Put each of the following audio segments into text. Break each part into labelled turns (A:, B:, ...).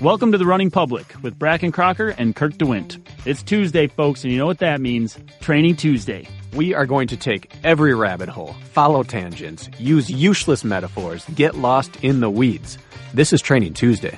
A: Welcome to The Running Public with Bracken Crocker and Kirk DeWint. It's Tuesday, folks, and you know what that means. Training Tuesday.
B: We are going to take every rabbit hole, follow tangents, use useless metaphors, get lost in the weeds. This is Training Tuesday.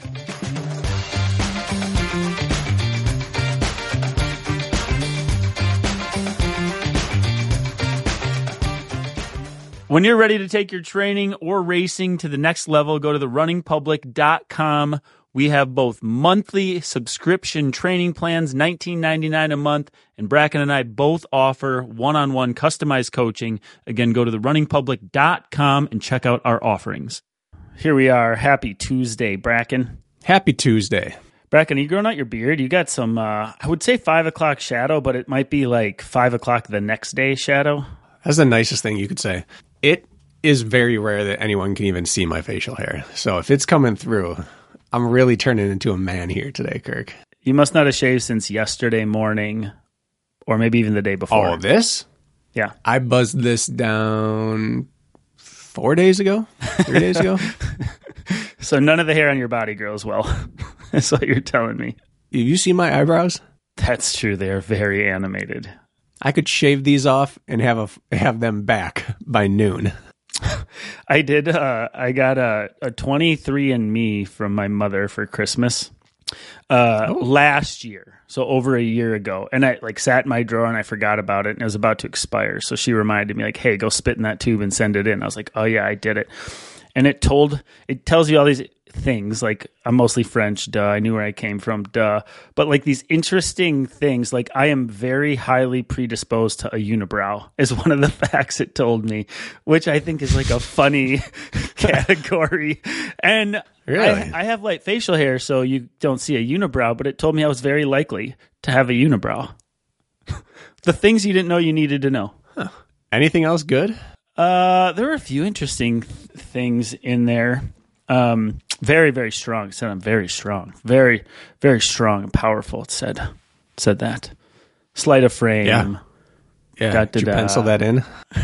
A: When you're ready to take your training or racing to the next level, go to therunningpublic.com. We have both monthly subscription training plans, $19.99 a month, and Bracken and I both offer one-on-one customized coaching. Again, go to therunningpublic.com and check out our offerings. Here we are. Happy Tuesday, Bracken.
B: Happy Tuesday.
A: Bracken, are you growing out your beard? You got some, I would say 5 o'clock shadow, but it might be like 5 o'clock the next day shadow.
B: That's the nicest thing you could say. It is very rare that anyone can even see my facial hair. So if it's coming through, I'm really turning into a man here today, Kirk.
A: You must not have shaved since yesterday morning or maybe even the day before.
B: Oh, this?
A: Yeah.
B: I buzzed this down 4 days ago, 3 days ago.
A: So none of the hair on your body grows well. That's what you're telling me.
B: Have you seen my eyebrows?
A: That's true. They are very animated.
B: I could shave these off and have them back by noon.
A: I did. I got a 23andMe from my mother for Christmas last year, so over a year ago. And I sat in my drawer and I forgot about it, and it was about to expire. So she reminded me, like, "Hey, go spit in that tube and send it in." I was like, "Oh yeah, I did it." And it tells you all these things, like I'm mostly French, duh. I knew where I came from, duh. But like these interesting things, like I am very highly predisposed to a unibrow is one of the facts it told me, which I think is like a funny category. And
B: really?
A: I have light facial hair, so you don't see a unibrow, but it told me I was very likely to have a unibrow. The things you didn't know you needed to know.
B: Huh. Anything else good?
A: There were a few interesting things in there. Very, very strong. It said I'm very strong. Very, very strong and powerful. It said that. Sleight of frame.
B: Yeah. Did you pencil that in?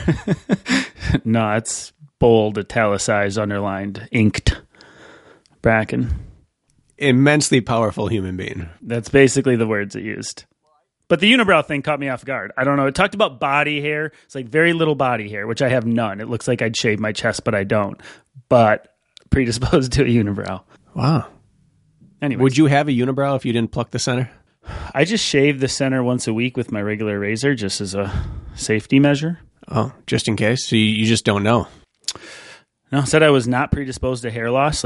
A: No, it's bold, italicized, underlined, inked. Bracken.
B: Immensely powerful human being.
A: That's basically the words it used. But the unibrow thing caught me off guard. I don't know. It talked about body hair. It's like very little body hair, which I have none. It looks like I'd shave my chest, but I don't. But predisposed to a unibrow.
B: Wow.
A: Anyway,
B: would you have a unibrow if you didn't pluck the center?
A: I just shave the center once a week with my regular razor, just as a safety measure.
B: Oh, just in case? So you just don't know?
A: No, said I was not predisposed to hair loss,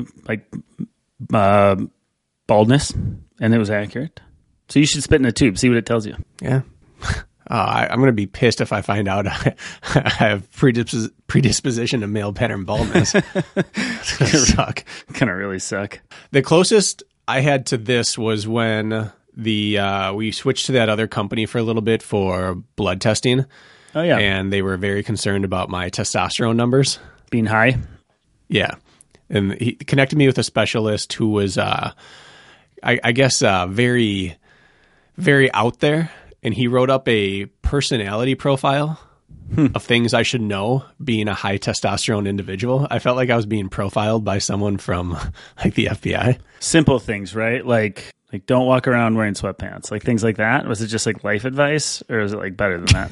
A: baldness, and it was accurate. So you should spit in a tube, see what it tells you.
B: Yeah. I'm going to be pissed if I find out I have predisposition to male pattern baldness. It's going to suck.
A: Going to really suck.
B: The closest I had to this was when we switched to that other company for a little bit for blood testing.
A: Oh, yeah.
B: And they were very concerned about my testosterone numbers.
A: Being high?
B: Yeah. And he connected me with a specialist who was, I guess, very, very out there. And he wrote up a personality profile of things I should know being a high testosterone individual. I felt like I was being profiled by someone from like the FBI.
A: Simple things, right? Like don't walk around wearing sweatpants, like things like that. Was it just like life advice, or is it like better than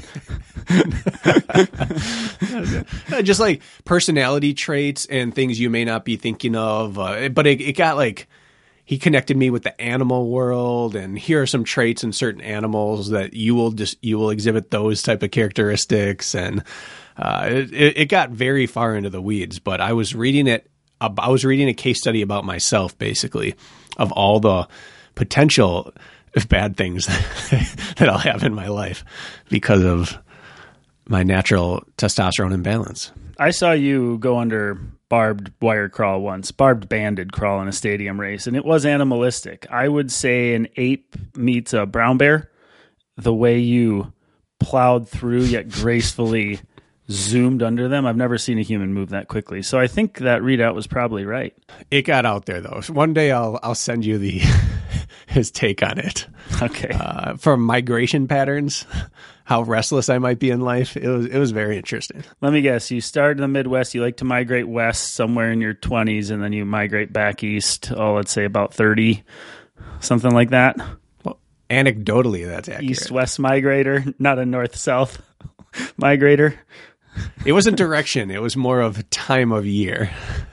A: that?
B: Just like personality traits and things you may not be thinking of. But it got like, he connected me with the animal world, and here are some traits in certain animals that you will exhibit those type of characteristics. And it got very far into the weeds, but I was reading a case study about myself, basically, of all the potential bad things that I'll have in my life because of my natural testosterone imbalance.
A: I saw you go under barbed wire crawl once, barbed banded crawl in a stadium race, and it was animalistic. I would say an ape meets a brown bear. The way you plowed through yet gracefully zoomed under them. I've never seen a human move that quickly. So I think that readout was probably right.
B: It got out there though. So one day I'll send you his take on it.
A: Okay.
B: For migration patterns, how restless I might be in life. It was very interesting.
A: Let me guess. You started in the Midwest. You like to migrate west somewhere in your 20s, and then you migrate back east, let's say about 30, something like that.
B: Well, anecdotally, that's accurate.
A: East-west migrator, not a north-south migrator.
B: It wasn't direction. It was more of time of year.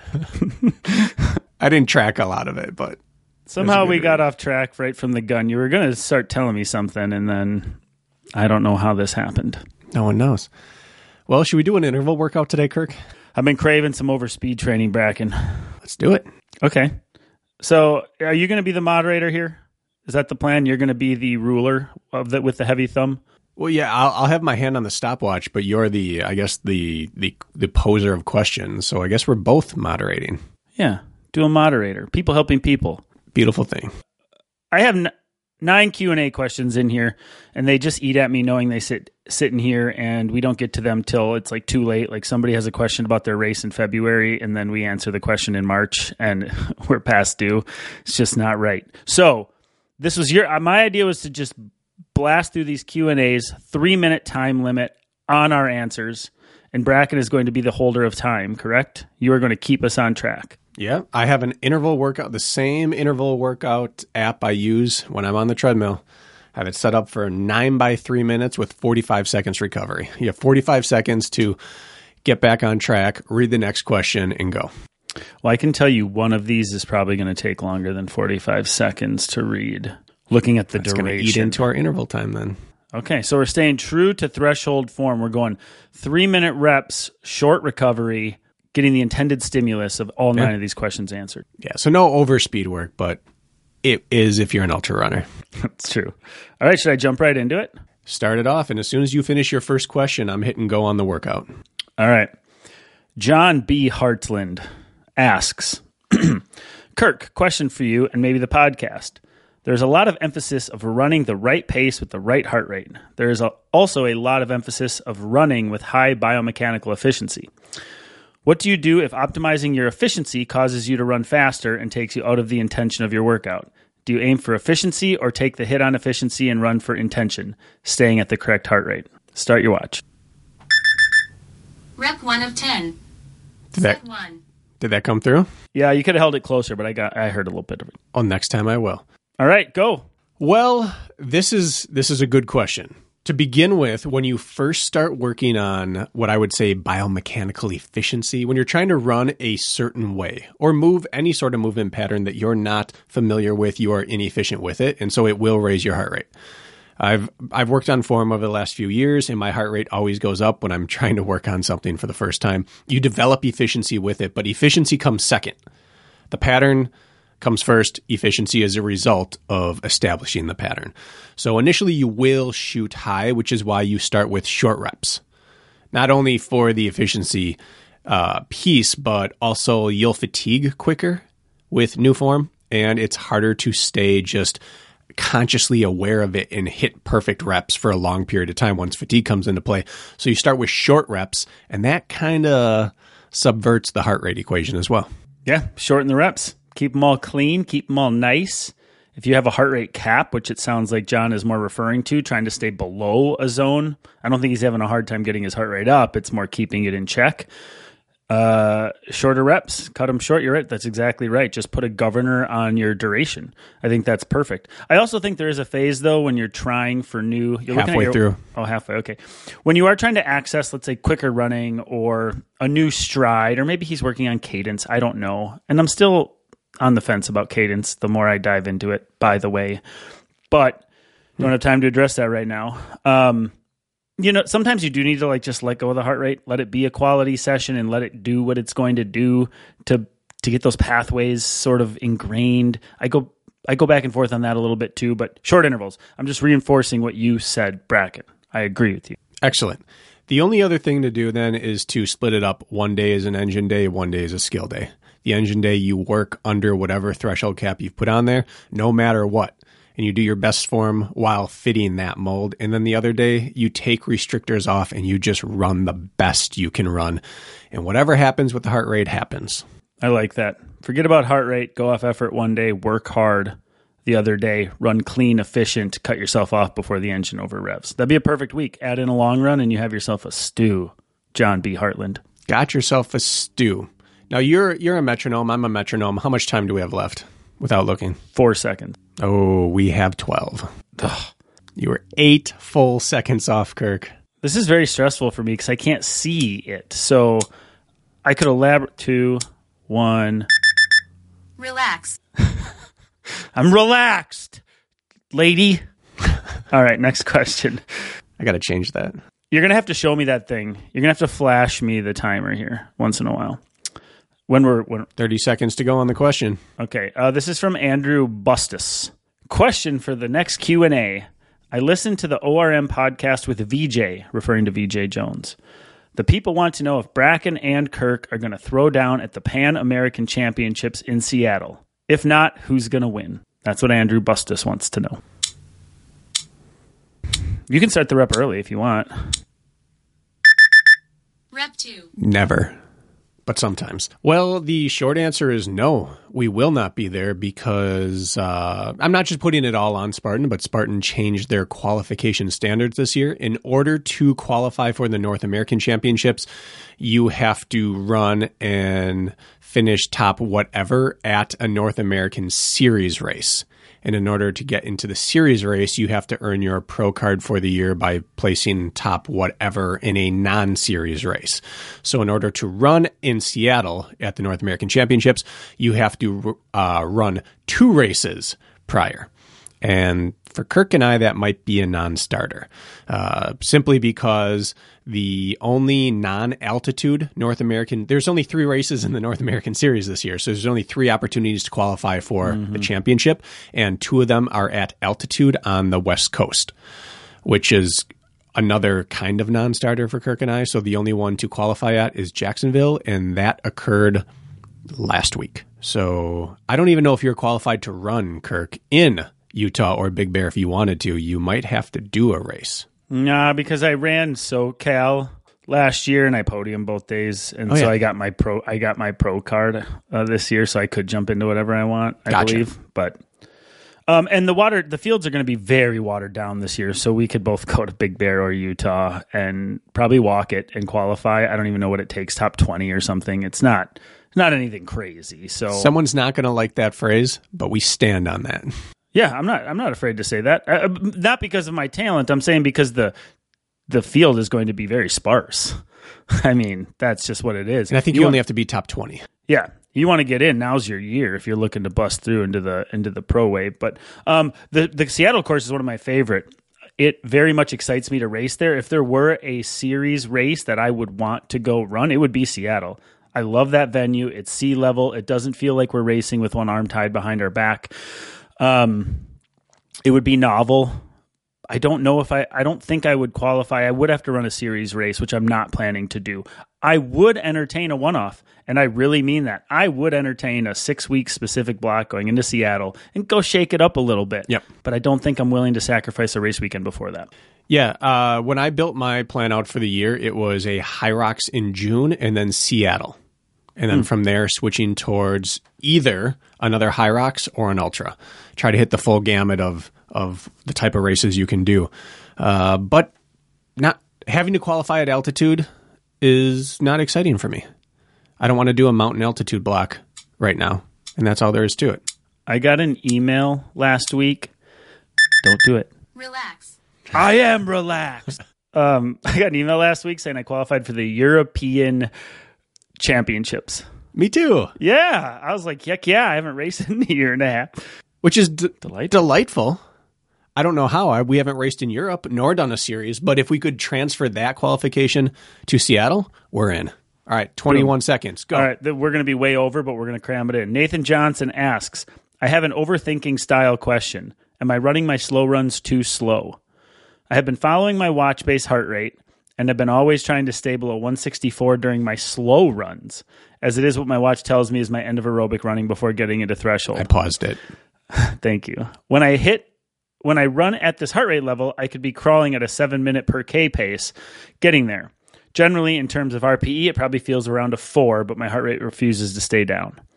B: I didn't track a lot of it, but
A: somehow we got off track right from the gun. You were going to start telling me something, and then I don't know how this happened.
B: No one knows. Well, should we do an interval workout today, Kirk?
A: I've been craving some overspeed training, Bracken.
B: Let's do it.
A: Okay. So are you going to be the moderator here? Is that the plan? You're going to be the ruler of with the heavy thumb?
B: Well, yeah, I'll have my hand on the stopwatch, but you're the poser of questions. So I guess we're both moderating.
A: Yeah, do a moderator. People helping people.
B: Beautiful thing.
A: I have 9 Q&A questions in here, and they just eat at me knowing they sit in here, and we don't get to them till it's like too late. Like somebody has a question about their race in February, and then we answer the question in March, and we're past due. It's just not right. So this was my idea was to just blast through these Q&As, 3-minute time limit on our answers, and Bracken is going to be the holder of time, correct? You are going to keep us on track.
B: Yeah, I have an interval workout, the same interval workout app I use when I'm on the treadmill. I have it set up for 9 by 3 minutes with 45 seconds recovery. You have 45 seconds to get back on track, read the next question, and go.
A: Well, I can tell you one of these is probably going to take longer than 45 seconds to read. Looking at the duration.
B: It's going to eat into our interval time then.
A: Okay, so we're staying true to threshold form. We're going 3-minute reps, short recovery, getting the intended stimulus of all 9 of these questions answered.
B: Yeah, so no overspeed work, but it is if you're an ultra runner.
A: That's true. All right, should I jump right into it?
B: Start it off, and as soon as you finish your first question, I'm hitting go on the workout.
A: All right. John B. Hartland asks, Kirk, question for you and maybe the podcast. There's a lot of emphasis of running the right pace with the right heart rate. There is also a lot of emphasis of running with high biomechanical efficiency. What do you do if optimizing your efficiency causes you to run faster and takes you out of the intention of your workout? Do you aim for efficiency or take the hit on efficiency and run for intention, staying at the correct heart rate? Start your watch.
C: Rep 1 of 10.
B: Set
C: 1.
B: Did that come through?
A: Yeah, you could have held it closer, but I heard a little bit of it.
B: Oh, next time I will.
A: All right, go.
B: Well, this is a good question. To begin with, when you first start working on what I would say biomechanical efficiency, when you're trying to run a certain way or move any sort of movement pattern that you're not familiar with, you are inefficient with it, and so it will raise your heart rate. I've worked on form over the last few years, and my heart rate always goes up when I'm trying to work on something for the first time. You develop efficiency with it, but efficiency comes second. The pattern comes first. Efficiency is a result of establishing the pattern. So initially you will shoot high, which is why you start with short reps. Not only for the efficiency piece, but also you'll fatigue quicker with new form, and it's harder to stay just consciously aware of it and hit perfect reps for a long period of time once fatigue comes into play. So you start with short reps, and that kind of subverts the heart rate equation as well.
A: Yeah, shorten the reps. Keep them all clean. Keep them all nice. If you have a heart rate cap, which it sounds like John is more referring to, trying to stay below a zone, I don't think he's having a hard time getting his heart rate up. It's more keeping it in check. Shorter reps, cut them short. You're right. That's exactly right. Just put a governor on your duration. I think that's perfect. I also think there is a phase, though, when you're trying for new... You're
B: halfway through.
A: Oh, halfway. Okay. When you are trying to access, let's say, quicker running or a new stride, or maybe he's working on cadence. I don't know. And I'm still on the fence about cadence the more I dive into it, by the way. But don't have time to address that right now. Sometimes you do need to just let go of the heart rate, let it be a quality session and let it do what it's going to do to get those pathways sort of ingrained. I go back and forth on that a little bit too, but short intervals. I'm just reinforcing what you said, Bracken. I agree with you.
B: Excellent. The only other thing to do then is to split it up. One day is an engine day, one day is a skill day. The engine day, you work under whatever threshold cap you've put on there, no matter what. And you do your best form while fitting that mold. And then the other day, you take restrictors off and you just run the best you can run. And whatever happens with the heart rate happens.
A: I like that. Forget about heart rate. Go off effort one day. Work hard the other day. Run clean, efficient, cut yourself off before the engine over revs. That'd be a perfect week. Add in a long run and you have yourself a stew. John B. Hartland.
B: Got yourself a stew. Now, you're a metronome. I'm a metronome. How much time do we have left without looking?
A: 4 seconds.
B: Oh, we have 12. Ugh. You were 8 full seconds off, Kirk.
A: This is very stressful for me because I can't see it. So I could elaborate. 2, 1.
C: Relax.
A: I'm relaxed, lady. All right, next question.
B: I got to change that.
A: You're going to have to show me that thing. You're going to have to flash me the timer here once in a while. When
B: 30 seconds to go on the question.
A: Okay, this is from Andrew Bustus. Question for the next Q&A. I listened to the ORM podcast with VJ, referring to VJ Jones. The people want to know if Bracken and Kirk are going to throw down at the Pan American Championships in Seattle. If not, who's going to win? That's what Andrew Bustus wants to know. You can start the rep early if you want.
C: Rep 2.
B: Never. But sometimes. Well, the short answer is no. We will not be there because I'm not just putting it all on Spartan, but Spartan changed their qualification standards this year. In order to qualify for the North American Championships, you have to run and finish top whatever at a North American Series race. And in order to get into the series race, you have to earn your pro card for the year by placing top whatever in a non-series race. So in order to run in Seattle at the North American Championships, you have to run 2 races prior. And for Kirk and I, that might be a non-starter, simply because the only non-altitude North American, there's only 3 races in the North American Series this year. So there's only 3 opportunities to qualify for the championship. And 2 of them are at altitude on the West Coast, which is another kind of non-starter for Kirk and I. So the only one to qualify at is Jacksonville. And that occurred last week. So I don't even know if you're qualified to run, Kirk, in Utah or Big Bear. If you wanted to, you might have to do a race.
A: Nah, because I ran SoCal last year and I podiumed both days, and I got my pro card this year, so I could jump into whatever I want. I believe, but and the fields are going to be very watered down this year, so we could both go to Big Bear or Utah and probably walk it and qualify. I don't even know what it takes, top 20 or something. It's not anything crazy. So
B: someone's not going to like that phrase, but we stand on that.
A: Yeah, I'm not afraid to say that. Not because of my talent. I'm saying because the field is going to be very sparse. I mean, that's just what it is.
B: And I think you only have to be top 20.
A: Yeah, you want to get in. Now's your year if you're looking to bust through into the pro wave. But the Seattle course is one of my favorite. It very much excites me to race there. If there were a series race that I would want to go run, it would be Seattle. I love that venue. It's sea level. It doesn't feel like we're racing with one arm tied behind our back. It would be novel. I don't know if I don't think I would qualify. I would have to run a series race, which I'm not planning to do. I would entertain a one-off, and I really mean that. I would entertain a 6-week specific block going into Seattle and go shake it up a little bit.
B: Yep.
A: But I don't think I'm willing to sacrifice a race weekend before that.
B: Yeah. When I built my plan out for the year, it was a Hyrox in June and then Seattle. And then from there, switching towards either another Hyrox or an Ultra. Try to hit the full gamut of the type of races you can do. But not having to qualify at altitude is not exciting for me. I don't want to do a mountain altitude block right now. And that's all there is to it.
A: I got an email last week. Don't do it.
C: Relax.
A: I am relaxed. I got an email last week saying I qualified for the European Championships.
B: Me too.
A: Yeah. I was like, heck yeah, I haven't raced in a year and a half.
B: Which is delightful. I don't know how. We haven't raced in Europe nor done a series, but if we could transfer that qualification to Seattle, we're in. All right, 21 seconds. Go.
A: All right, we're going to be way over, but we're going to cram it in. Nathan Johnson asks, I have an overthinking style question. Am I running my slow runs too slow? I have been following my watch-based heart rate and have been always trying to stay below 164 during my slow runs, as it is what my watch tells me is my end of aerobic running before getting into threshold.
B: I paused it.
A: Thank you. When I run at this heart rate level, I could be crawling at a 7-minute per K pace, getting there. Generally, in terms of RPE, it probably feels around a 4, but my heart rate refuses to stay down.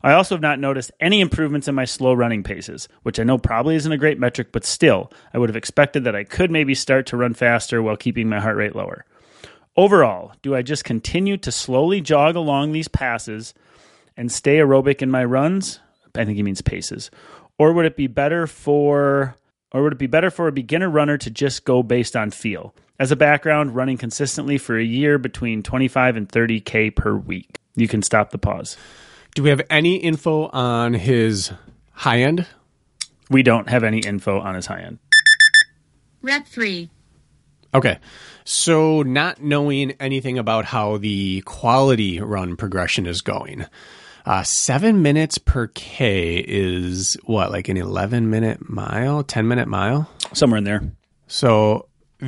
A: I also have not noticed any improvements in my slow running paces, which I know probably isn't a great metric, but still, I would have expected that I could maybe start to run faster while keeping my heart rate lower. Overall, do I just continue to slowly jog along these passes and stay aerobic in my runs? I think he means paces. Or would it be better for a beginner runner to just go based on feel? As a background, running consistently for a year between 25 and 30K per week. You can stop the pause.
B: Do we have any info on his high end?
A: We don't have any info on his high end.
C: Rep 3.
B: Okay. So not knowing anything about how the quality run progression is going. 7 minutes per K is what, like an 11-minute mile, 10-minute mile?
A: Somewhere in there.
B: So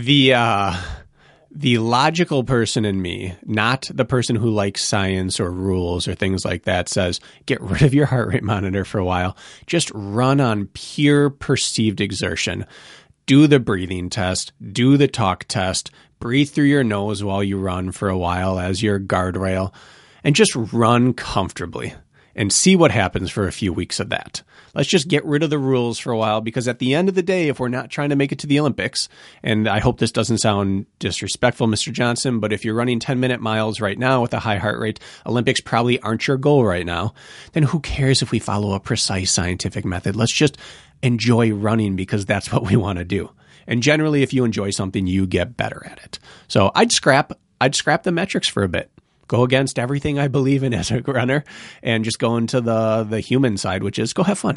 B: the logical person in me, not the person who likes science or rules or things like that, says get rid of your heart rate monitor for a while. Just run on pure perceived exertion. Do the breathing test. Do the talk test. Breathe through your nose while you run for a while as your guardrail. And just run comfortably and see what happens for a few weeks of that. Let's just get rid of the rules for a while, because at the end of the day, if we're not trying to make it to the Olympics, and I hope this doesn't sound disrespectful, Mr. Johnson, but if you're running 10-minute miles right now with a high heart rate, Olympics probably aren't your goal right now, then who cares if we follow a precise scientific method? Let's just enjoy running, because that's what we want to do. And generally, if you enjoy something, you get better at it. So I'd scrap the metrics for a bit. Go against everything I believe in as a runner and just go into the human side, which is go have fun.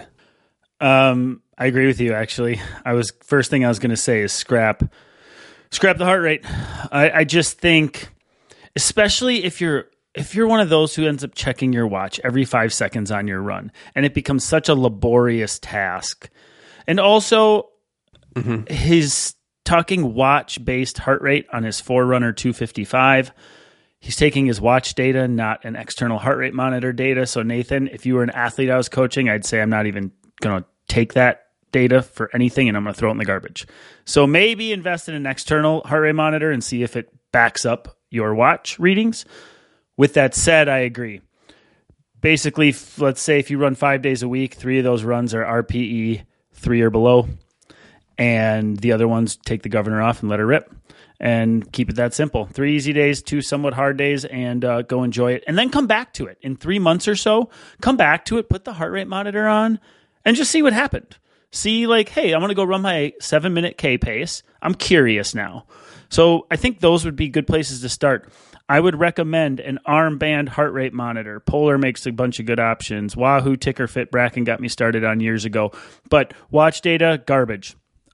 A: I agree with you, actually. First thing I was going to say is scrap the heart rate. I just think, especially if you're one of those who ends up checking your watch every 5 seconds on your run, and it becomes such a laborious task. And also, he's talking watch-based heart rate on his Forerunner 255. He's taking his watch data, not an external heart rate monitor data. So, Nathan, if you were an athlete I was coaching, I'd say I'm not even going to take that data for anything, and I'm going to throw it in the garbage. So maybe invest in an external heart rate monitor and see if it backs up your watch readings. With that said, I agree. Basically, let's say if you run 5 days a week, 3 of those runs are RPE 3 or below, and the other ones take the governor off and let her rip. And keep it that simple. 3 easy days, 2 somewhat hard days, and go enjoy it. And then come back to it. In 3 months or so, come back to it, put the heart rate monitor on, and just see what happened. See, like, hey, I'm going to go run my 7-minute K pace. I'm curious now. So I think those would be good places to start. I would recommend an armband heart rate monitor. Polar makes a bunch of good options. Wahoo, Ticker Fit, Bracken got me started on years ago. But watch data, garbage.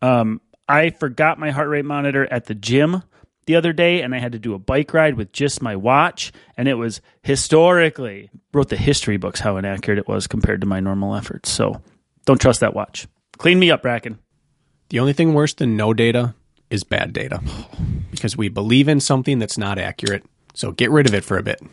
A: I forgot my heart rate monitor at the gym the other day, and I had to do a bike ride with just my watch, and it was historically, wrote the history books how inaccurate it was compared to my normal efforts. So don't trust that watch. Clean me up, Bracken.
B: The only thing worse than no data is bad data, because we believe in something that's not accurate. So get rid of it for a bit.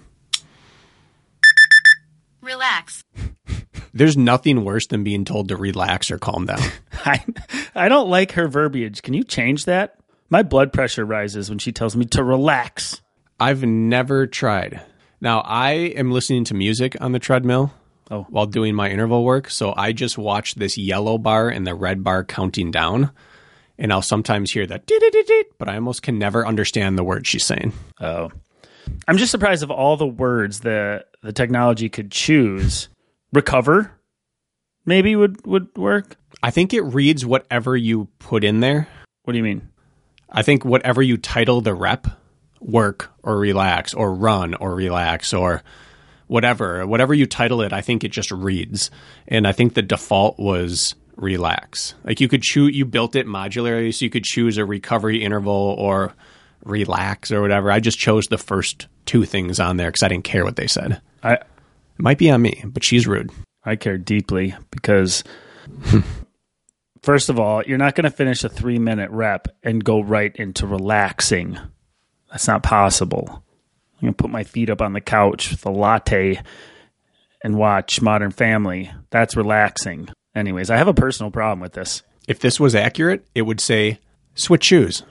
C: Relax.
B: There's nothing worse than being told to relax or calm down.
A: I don't like her verbiage. Can you change that? My blood pressure rises when she tells me to relax.
B: I've never tried. Now, I am listening to music on the treadmill while doing my interval work, so I just watch this yellow bar and the red bar counting down, and I'll sometimes hear that, but I almost can never understand the words she's saying.
A: Oh. I'm just surprised of all the words the technology could choose. Recover maybe would work.
B: I think it reads whatever you put in there.
A: What do you mean?
B: I think whatever you title the rep, work or relax or run or relax or whatever you title it, I think it just reads. And I think the default was relax. Like you built it modularly, so you could choose a recovery interval or relax or whatever. I just chose the first 2 things on there because I didn't care what they said. It might be on me, but she's rude.
A: I care deeply because, first of all, you're not going to finish a 3-minute rep and go right into relaxing. That's not possible. I'm going to put my feet up on the couch with a latte and watch Modern Family. That's relaxing. Anyways, I have a personal problem with this.
B: If this was accurate, it would say, switch shoes.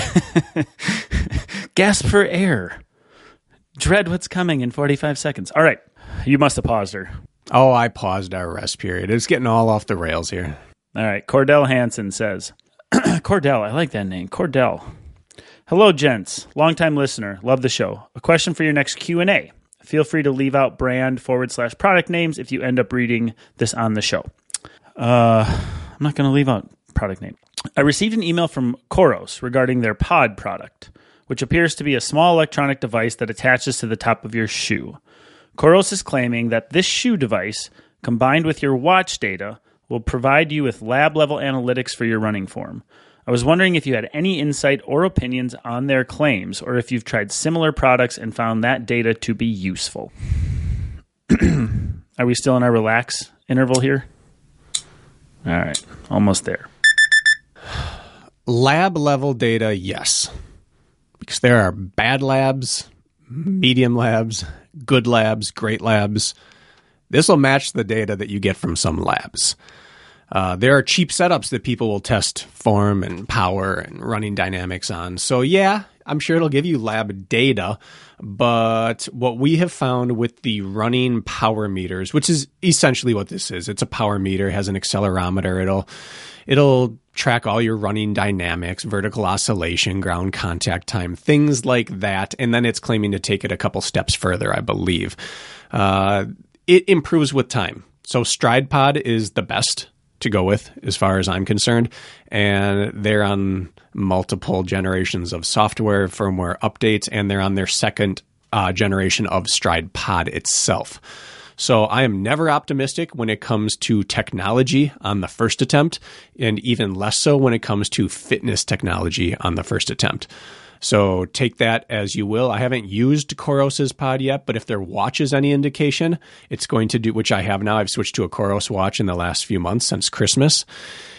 A: Gasp for air. Dread what's coming in 45 seconds. All right. You must have paused her.
B: Oh, I paused our rest period. It's getting all off the rails here.
A: All right. Cordell Hansen says, Cordell, I like that name. Cordell. Hello, gents. Longtime listener. Love the show. A question for your next Q&A. Feel free to leave out brand/product names if you end up reading this on the show. I'm not going to leave out product name. I received an email from Koros regarding their pod product, which appears to be a small electronic device that attaches to the top of your shoe. Koros is claiming that this shoe device, combined with your watch data, will provide you with lab-level analytics for your running form. I was wondering if you had any insight or opinions on their claims, or if you've tried similar products and found that data to be useful. Are we still in our relax interval here? All right, almost there.
B: Lab level data, yes. Because there are bad labs, medium labs, good labs, great labs. This will match the data that you get from some labs. There are cheap setups that people will test form and power and running dynamics on. So yeah, I'm sure it'll give you lab data. But what we have found with the running power meters, which is essentially what this is, it's a power meter, has an accelerometer. It'll track all your running dynamics, vertical oscillation, ground contact time, things like that. And then it's claiming to take it a couple steps further, I believe. It improves with time. So StridePod is the best to go with as far as I'm concerned. And they're on multiple generations of software, firmware updates, and they're on their second generation of StridePod itself. So I am never optimistic when it comes to technology on the first attempt, and even less so when it comes to fitness technology on the first attempt. So take that as you will. I haven't used Koros's pod yet, but if their watch is any indication, it's going to do, which I have now. I've switched to a Koros watch in the last few months since Christmas.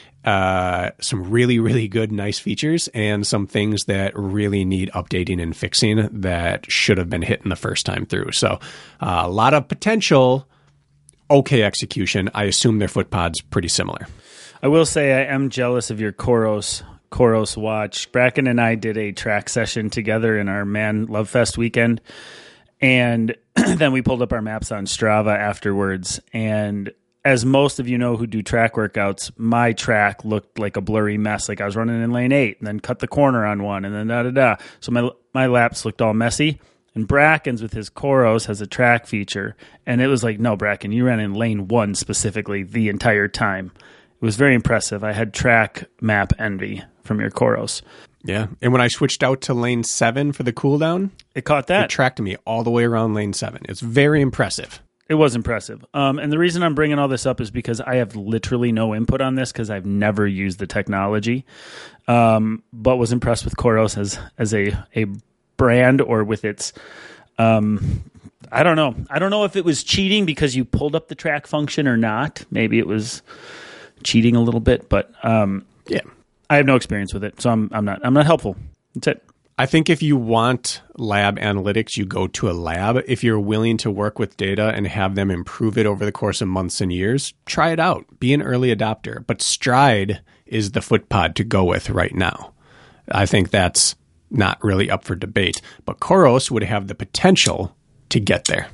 B: Some really, really good, nice features, and some things that really need updating and fixing that should have been hit in the first time through. So a lot of potential, okay execution. I assume their foot pod's pretty similar.
A: I will say I am jealous of your Koros watch. Bracken and I did a track session together in our Man Love Fest weekend, and then we pulled up our maps on Strava afterwards. And as most of you know who do track workouts, my track looked like a blurry mess. Like I was running in lane 8 and then cut the corner on one and then da-da-da. So my laps looked all messy. And Bracken's with his Koros has a track feature. And it was like, no, Bracken, you ran in lane 1 specifically the entire time. It was very impressive. I had track map envy from your Koros.
B: Yeah. And when I switched out to lane 7 for the cooldown,
A: it caught that.
B: It tracked me all the way around lane 7. It's very impressive.
A: It was impressive. And the reason I'm bringing all this up is because I have literally no input on this because I've never used the technology, but was impressed with Koros as a brand or with its I don't know. I don't know if it was cheating because you pulled up the track function or not. Maybe it was cheating a little bit, but yeah, I have no experience with it, so I'm not helpful. That's it.
B: I think if you want lab analytics, you go to a lab. If you're willing to work with data and have them improve it over the course of months and years, try it out. Be an early adopter. But Stride is the footpod to go with right now. I think that's not really up for debate. But Koros would have the potential to get there.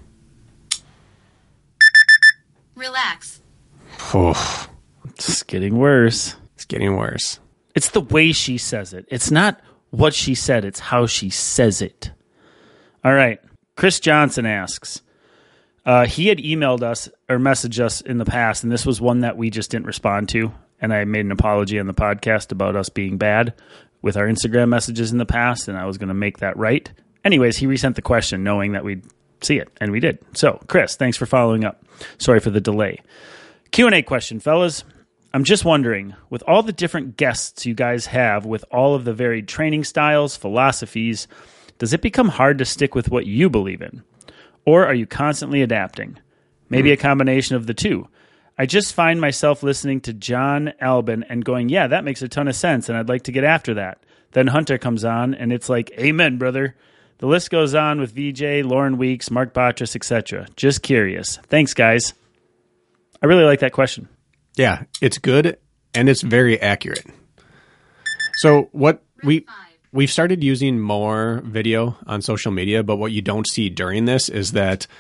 C: Relax.
B: Oh,
A: It's getting worse.
B: it's getting worse.
A: It's the way she says it. It's not what she said, it's how she says it. All right. Chris Johnson asks, he had emailed us or messaged us in the past, and this was one that we just didn't respond to. And I made an apology on the podcast about us being bad with our Instagram messages in the past, and I was going to make that right. Anyways, he resent the question knowing that we'd see it, and we did. So, Chris, thanks for following up. Sorry for the delay. Q&A question, fellas. I'm just wondering, with all the different guests you guys have, with all of the varied training styles, philosophies, does it become hard to stick with what you believe in? Or are you constantly adapting? Maybe a combination of the two. I just find myself listening to John Albin and going, yeah, that makes a ton of sense, and I'd like to get after that. Then Hunter comes on, and it's like, amen, brother. The list goes on with VJ, Lauren Weeks, Mark Botras, etc. Just curious. Thanks, guys. I really like that question.
B: Yeah, it's good and it's very accurate. So what we've started using more video on social media, but what you don't see during this is that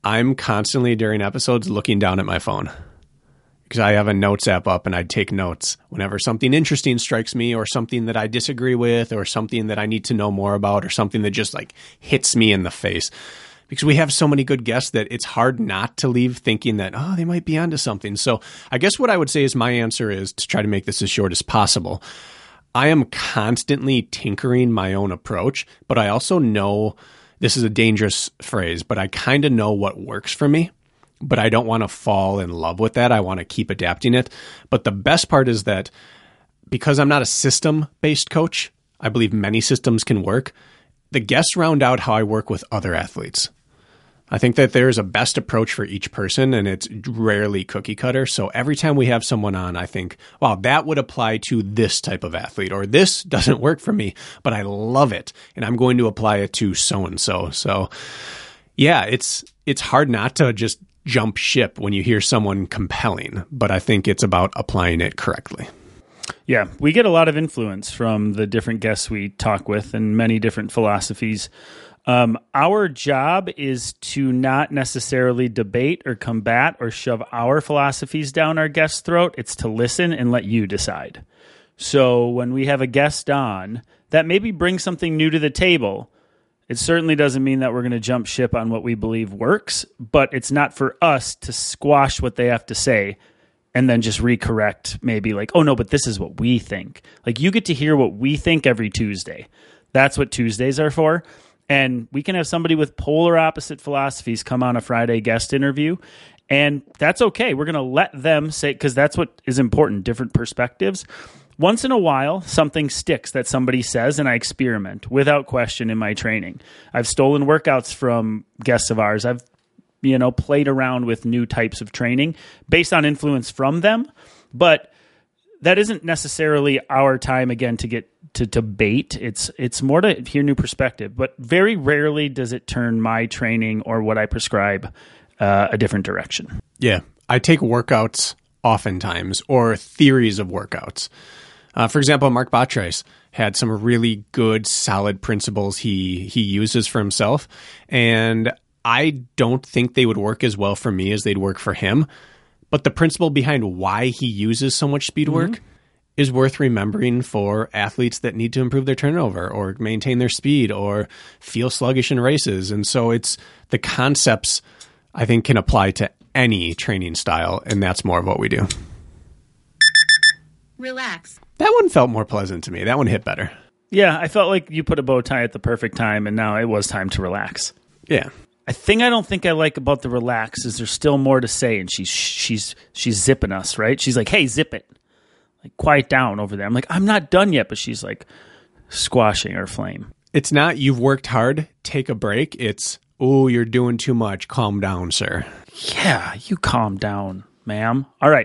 B: I'm constantly during episodes looking down at my phone because I have a notes app up and I take notes whenever something interesting strikes me or something that I disagree with or something that I need to know more about or something that just like hits me in the face. Because we have so many good guests that it's hard not to leave thinking that, oh, they might be onto something. So I guess what I would say is my answer is to try to make this as short as possible. I am constantly tinkering my own approach, but I also know, this is a dangerous phrase, but I kind of know what works for me, but I don't want to fall in love with that. I want to keep adapting it. But the best part is that because I'm not a system-based coach, I believe many systems can work. The guests round out how I work with other athletes. I think that there's a best approach for each person, and it's rarely cookie cutter. So every time we have someone on, I think, wow, that would apply to this type of athlete, or this doesn't work for me, but I love it, and I'm going to apply it to so-and-so. So yeah, it's hard not to just jump ship when you hear someone compelling, but I think it's about applying it correctly.
A: Yeah, we get a lot of influence from the different guests we talk with and many different philosophies. Our job is to not necessarily debate or combat or shove our philosophies down our guest's throat. It's to listen and let you decide. So when we have a guest on that maybe brings something new to the table, it certainly doesn't mean that we're going to jump ship on what we believe works, but it's not for us to squash what they have to say and then just recorrect maybe like, oh no, but this is what we think. Like you get to hear what we think every Tuesday. That's what Tuesdays are for. And we can have somebody with polar opposite philosophies come on a Friday guest interview, and that's okay. We're going to let them say, because that's what is important, different perspectives. Once in a while, something sticks that somebody says, and I experiment without question in my training. I've stolen workouts from guests of ours. I've played around with new types of training based on influence from them, but that isn't necessarily our time again to get to debate. It's more to hear new perspective, but very rarely does it turn my training or what I prescribe a different direction.
B: Yeah, I take workouts oftentimes or theories of workouts. For example, Mark Batres had some really good, solid principles he uses for himself, and I don't think they would work as well for me as they'd work for him. But the principle behind why he uses so much speed work is worth remembering for athletes that need to improve their turnover or maintain their speed or feel sluggish in races. And so it's the concepts I think can apply to any training style, and that's more of what we do.
C: Relax.
B: That one felt more pleasant to me. That one hit better.
A: Yeah, I felt like you put a bow tie at the perfect time, and now it was time to relax.
B: Yeah.
A: A thing I don't think I like about the relax is there's still more to say, and she's zipping us, right? She's like, hey, zip it. Like, quiet down over there. I'm like, I'm not done yet, but she's like squashing her flame.
B: It's not, you've worked hard, take a break. It's, oh, you're doing too much. Calm down, sir.
A: Yeah, you calm down, ma'am. All right.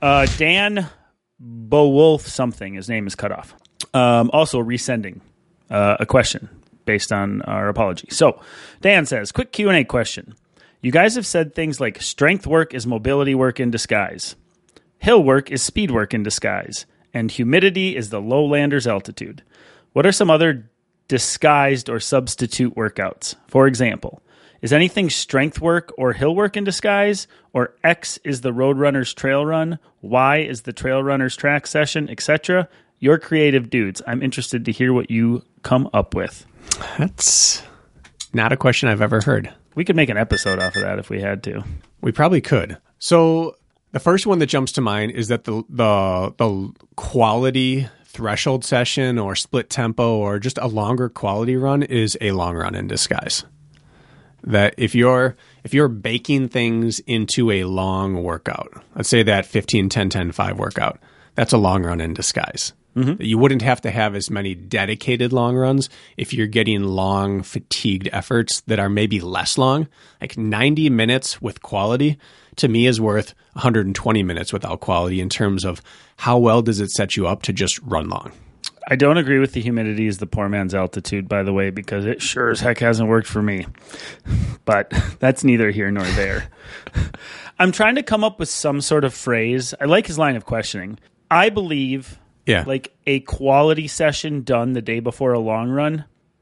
A: Dan Bowolf something. His name is cut off. Also resending a question based on our apology. So Dan says, quick Q&A question. You guys have said things like strength work is mobility work in disguise. Hill work is speed work in disguise. And humidity is the lowlander's altitude. What are some other disguised or substitute workouts? For example, is anything strength work or hill work in disguise? Or X is the roadrunner's trail run, Y is the trail runner's track session, etc.? You're creative dudes. I'm interested to hear what you come up with.
B: That's not a question I've ever heard.
A: We could make an episode off of that if we had to.
B: We probably could. So the first one that jumps to mind is that the quality threshold session or split tempo or just a longer quality run is a long run in disguise. That if you're baking things into a long workout, let's say that 15-10-10-5 workout, that's a long run in disguise. Mm-hmm. You wouldn't have to have as many dedicated long runs if you're getting long, fatigued efforts that are maybe less long. Like 90 minutes with quality, to me, is worth 120 minutes without quality in terms of how well does it set you up to just run long.
A: I don't agree with the humidity is the poor man's altitude, by the way, because it sure as heck hasn't worked for me. But that's neither here nor there. I'm trying to come up with some sort of phrase. I like his line of questioning. I believe like a quality session done the day before a long run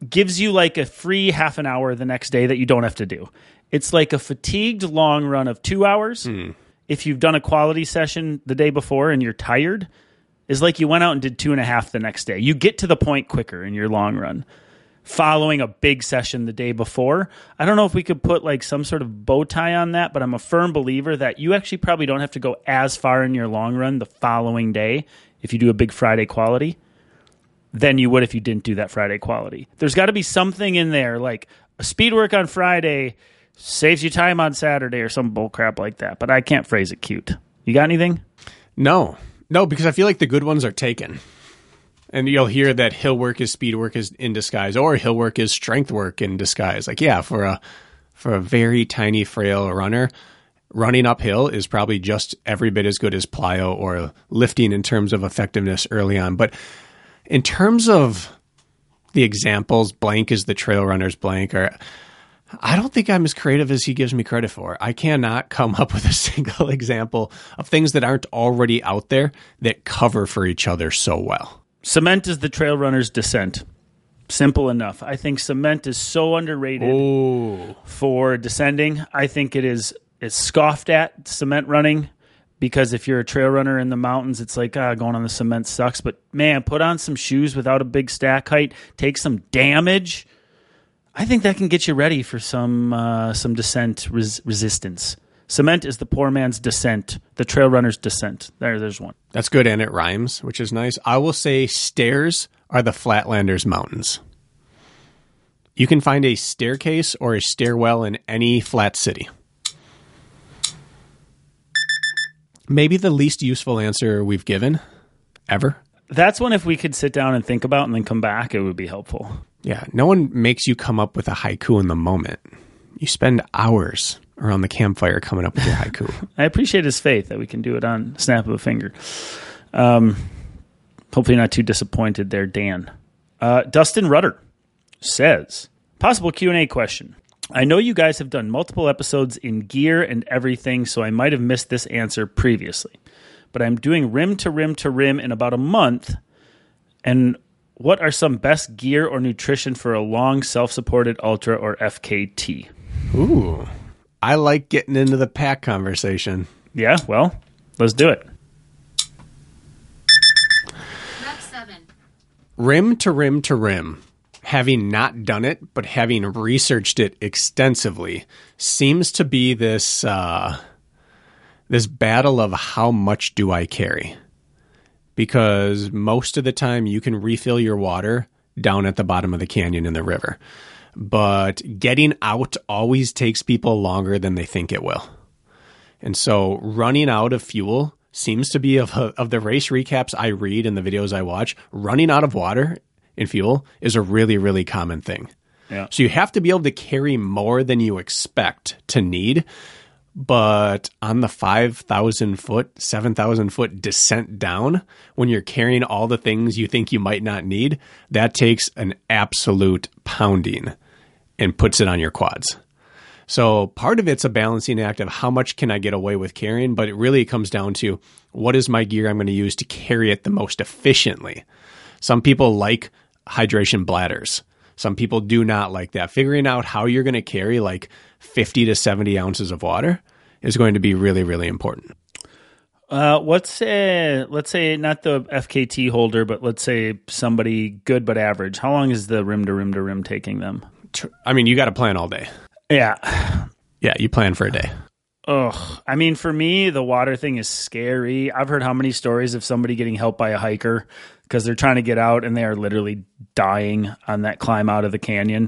A: gives you like a free half an hour the next day that you don't have to do. It's like a fatigued long run of 2 hours. If you've done a quality session the day before and you're tired, is like you went out and did 2.5 the next day. You get to the point quicker in your long run following a big session the day before. I don't know if we could put like some sort of bow tie on that, but I'm a firm believer that you actually probably don't have to go as far in your long run the following day if you do a big Friday quality than you would if you didn't do that Friday quality. There's got to be something in there, like a speed work on Friday saves you time on Saturday or some bull crap like that, but I can't phrase it cute. You got anything?
B: No, because I feel like the good ones are taken. And you'll hear that hill work is speed work is in disguise, or hill work is strength work in disguise. Like, yeah, for a very tiny, frail runner, running uphill is probably just every bit as good as plyo or lifting in terms of effectiveness early on. But in terms of the examples, blank is the trail runner's blank, or I don't think I'm as creative as he gives me credit for. I cannot come up with a single example of things that aren't already out there that cover for each other so well.
A: Cement is the trail runner's descent. Simple enough. I think cement is so underrated for descending. I think it's scoffed at, cement running, because if you're a trail runner in the mountains, it's like, going on the cement sucks. But man, put on some shoes without a big stack height, take some damage. I think that can get you ready for some descent resistance. Cement is the poor man's descent, the trail runner's descent. There's one.
B: That's good, and it rhymes, which is nice. I will say stairs are the Flatlanders' mountains. You can find a staircase or a stairwell in any flat city. Maybe the least useful answer we've given ever.
A: That's one if we could sit down and think about and then come back, it would be helpful.
B: Yeah, no one makes you come up with a haiku in the moment. You spend hours around the campfire coming up with your haiku.
A: I appreciate his faith that we can do it on snap of a finger. Hopefully not too disappointed there, Dan. Dustin Rudder says, possible Q&A question. I know you guys have done multiple episodes in gear and everything, so I might have missed this answer previously. But I'm doing rim to rim to rim in about a month. And what are some best gear or nutrition for a long self-supported ultra or FKT?
B: Ooh, I like getting into the pack conversation.
A: Yeah, well, let's do it.
C: Rep 7.
B: Rim to rim to rim. Having not done it, but having researched it extensively, seems to be this this battle of how much do I carry? Because most of the time you can refill your water down at the bottom of the canyon in the river. But getting out always takes people longer than they think it will. And so running out of fuel seems to be, of the race recaps I read and the videos I watch, running out of water and fuel is a really, really common thing.
A: Yeah.
B: So you have to be able to carry more than you expect to need. But on the 5,000 foot, 7,000 foot descent down, when you're carrying all the things you think you might not need, that takes an absolute pounding and puts it on your quads. So part of it's a balancing act of how much can I get away with carrying, but it really comes down to what is my gear I'm going to use to carry it the most efficiently. Some people like hydration bladders. Some people do not like that. Figuring out how you're going to carry like 50 to 70 ounces of water is going to be really, really important.
A: Let's say not the FKT holder, but let's say somebody good but average. How long is the rim to rim to rim taking them?
B: I mean, you got to plan all day.
A: Yeah.
B: Yeah, you plan for a day.
A: Ugh. I mean, for me, the water thing is scary. I've heard how many stories of somebody getting helped by a hiker because they're trying to get out and they are literally dying on that climb out of the canyon.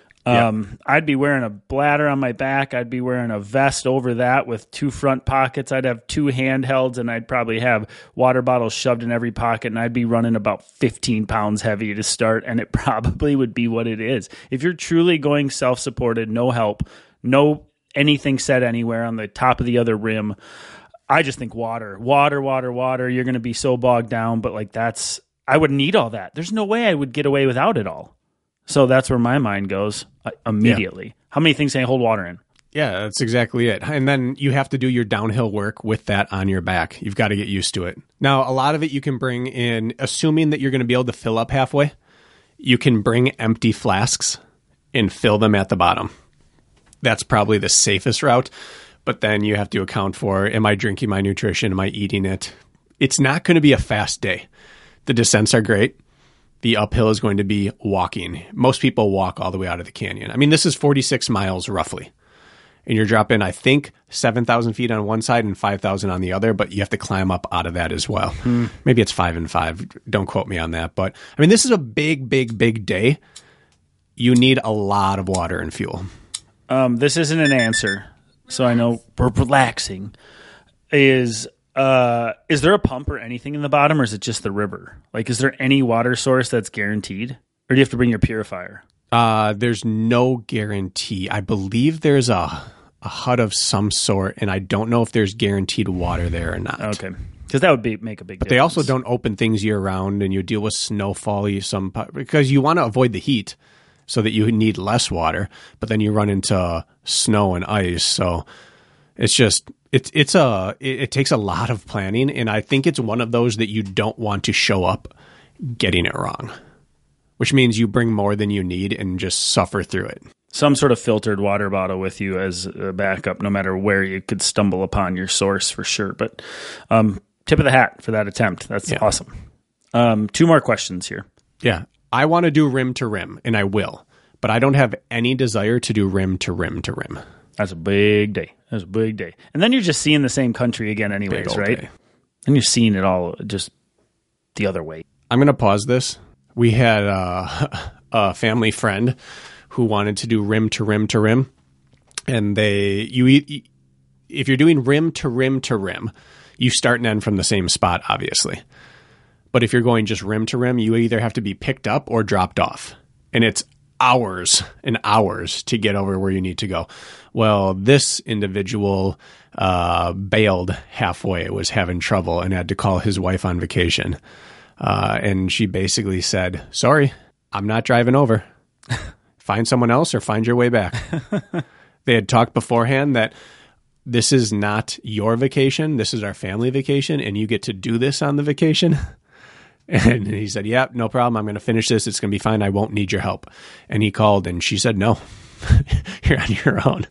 A: I'd be wearing a bladder on my back. I'd be wearing a vest over that with 2 front pockets. I'd have 2 handhelds, and I'd probably have water bottles shoved in every pocket, and I'd be running about 15 pounds heavy to start, and it probably would be what it is. If you're truly going self-supported, no help, no anything said anywhere on the top of the other rim, I just think water. You're going to be so bogged down, but like I would need all that. There's no way I would get away without it all. So that's where my mind goes immediately. Yeah. How many things can I hold water in?
B: Yeah, that's exactly it. And then you have to do your downhill work with that on your back. You've got to get used to it. Now, a lot of it you can bring in, assuming that you're going to be able to fill up halfway, you can bring empty flasks and fill them at the bottom. That's probably the safest route. But then you have to account for, am I drinking my nutrition? Am I eating it? It's not going to be a fast day. The descents are great. The uphill is going to be walking. Most people walk all the way out of the canyon. I mean, this is 46 miles roughly. And you're dropping, I think, 7,000 feet on one side and 5,000 on the other, but you have to climb up out of that as well. Maybe it's 5 and 5. Don't quote me on that. But, I mean, this is a big, big, big day. You need a lot of water and fuel.
A: This isn't an answer, so I know we're relaxing. Is there a pump or anything in the bottom, or is it just the river? Like, is there any water source that's guaranteed? Or do you have to bring your purifier?
B: There's no guarantee. I believe there's a hut of some sort, and I don't know if there's guaranteed water there or not.
A: Okay. Because that would make a big difference.
B: They also don't open things year-round, and you deal with snowfall because you want to avoid the heat so that you need less water, but then you run into snow and ice. So it's just it takes a lot of planning, and I think it's one of those that you don't want to show up getting it wrong, which means you bring more than you need and just suffer through it.
A: Some sort of filtered water bottle with you as a backup, no matter where you could stumble upon your source for sure. But tip of the hat for that attempt. That's awesome. 2 more questions here.
B: Yeah. I want to do rim to rim, and I will. But I don't have any desire to do rim to rim to rim.
A: That's a big day. That's a big day. And then you're just seeing the same country again anyways, right?
B: Day.
A: And you're seeing it all just the other way.
B: I'm going to pause this. We had a family friend who wanted to do rim to rim to rim. And if you're doing rim to rim to rim, you start and end from the same spot, obviously. But if you're going just rim to rim, you either have to be picked up or dropped off. And it's hours and hours to get over where you need to go. Well, this individual bailed halfway, was having trouble, and had to call his wife on vacation. And she basically said, sorry, I'm not driving over. Find someone else or find your way back. They had talked beforehand that this is not your vacation. This is our family vacation, and you get to do this on the vacation. And he said, yeah, no problem. I'm going to finish this. It's going to be fine. I won't need your help. And he called, and she said, no, you're on your own.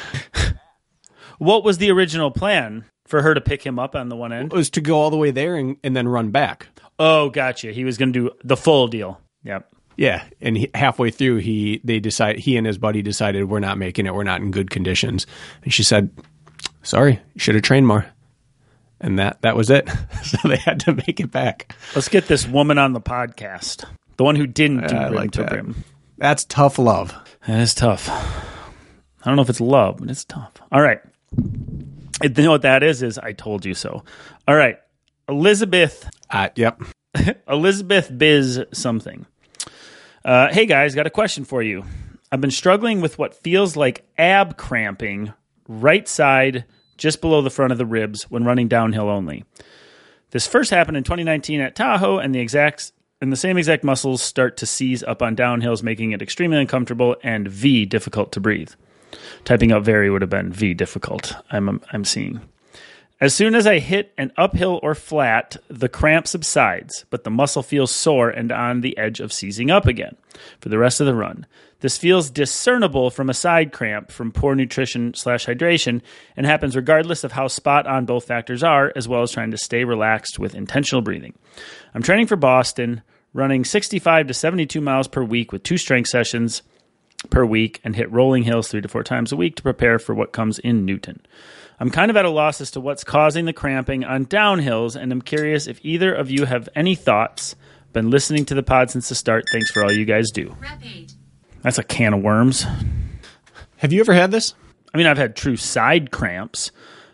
A: What was the original plan? For her to pick him up on the one end?
B: It was to go all the way there and then run back.
A: Oh, gotcha. He was going to do the full deal. Yep.
B: Yeah, and halfway through, he and his buddy decided, we're not making it. We're not in good conditions. And she said, sorry, you should have trained more. And that was it. So they had to make it back.
A: Let's get this woman on the podcast. The one who didn't do rim to rim.
B: That's tough love.
A: That is tough. I don't know if it's love, but it's tough. All right. You know what that is I told you so. All right. Elizabeth.
B: Yep.
A: Elizabeth Biz something. Hey guys, got a question for you. I've been struggling with what feels like ab cramping right side just below the front of the ribs when running downhill only. This first happened in 2019 at Tahoe, and the same exact muscles start to seize up on downhills, making it extremely uncomfortable and V, difficult to breathe. Typing out very would have been V, difficult. I'm seeing. As soon as I hit an uphill or flat, the cramp subsides, but the muscle feels sore and on the edge of seizing up again for the rest of the run. This feels discernible from a side cramp from poor nutrition/hydration and happens regardless of how spot on both factors are, as well as trying to stay relaxed with intentional breathing. I'm training for Boston, running 65 to 72 miles per week with 2 strength sessions per week and hit rolling hills 3 to 4 times a week to prepare for what comes in Newton. I'm kind of at a loss as to what's causing the cramping on downhills, and I'm curious if either of you have any thoughts. Been listening to the pod since the start. Thanks for all you guys do. That's a can of worms.
B: Have you ever had this?
A: I mean, I've had true side cramps,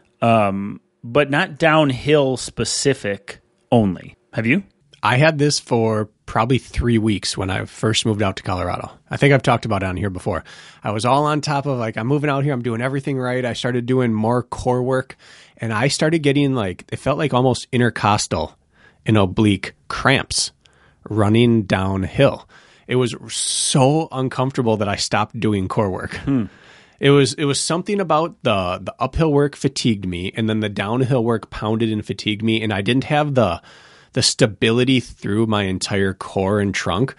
A: but not downhill specific only. Have you?
B: I had this for probably 3 weeks when I first moved out to Colorado. I think I've talked about it on here before. I was all on top of I'm moving out here. I'm doing everything right. I started doing more core work, and I started getting it felt like almost intercostal and oblique cramps running downhill. It was so uncomfortable that I stopped doing core work. It was something about the uphill work fatigued me, and then the downhill work pounded and fatigued me, and I didn't have the stability through my entire core and trunk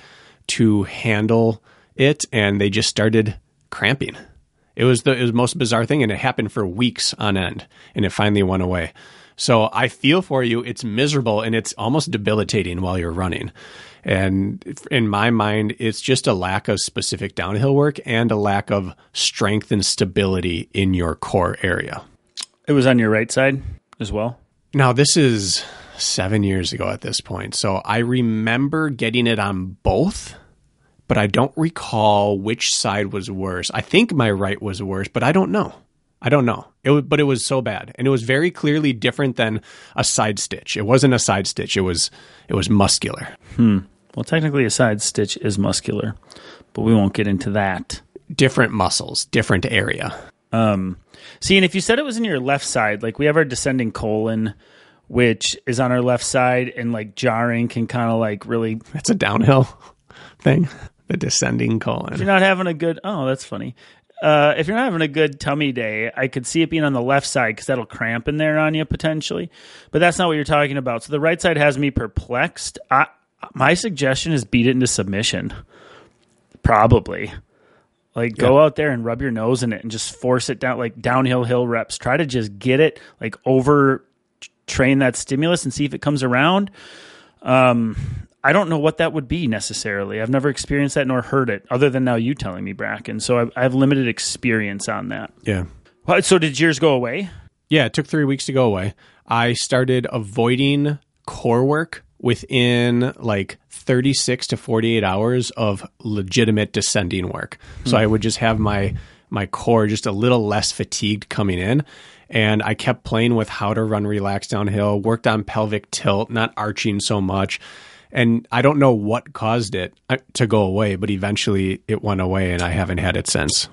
B: to handle it, and they just started cramping. It was the most bizarre thing, and it happened for weeks on end, and it finally went away. So I feel for you. It's miserable, and it's almost debilitating while you're running. And in my mind, it's just a lack of specific downhill work and a lack of strength and stability in your core area.
A: It was on your right side as well?
B: Now, this is 7 years ago at this point. So I remember getting it on both, but I don't recall which side was worse. I think my right was worse, but I don't know. But it was so bad. And it was very clearly different than a side stitch. It wasn't a side stitch. It was muscular.
A: Well, technically a side stitch is muscular, but we won't get into that.
B: Different muscles, different area.
A: See, and if you said it was in your left side, like we have our descending colon, which is on our left side, and like jarring can kind of like really...
B: That's a downhill thing, the descending colon.
A: If you're not having a good... Oh, that's funny. If you're not having a good tummy day, I could see it being on the left side because that'll cramp in there on you potentially. But that's not what you're talking about. So the right side has me perplexed. My suggestion is beat it into submission. Probably. Like go out there and rub your nose in it and just force it down, like downhill hill reps. Try to just get it, like over train that stimulus and see if it comes around. I don't know what that would be necessarily. I've never experienced that nor heard it, other than now you telling me, Bracken. So I have limited experience on that.
B: Yeah.
A: So did yours go away?
B: Yeah, it took 3 weeks to go away. I started avoiding core work within like 36 to 48 hours of legitimate descending work. So I would just have my core just a little less fatigued coming in. And I kept playing with how to run relaxed downhill, worked on pelvic tilt, not arching so much. And I don't know what caused it to go away, but eventually it went away and I haven't had it since.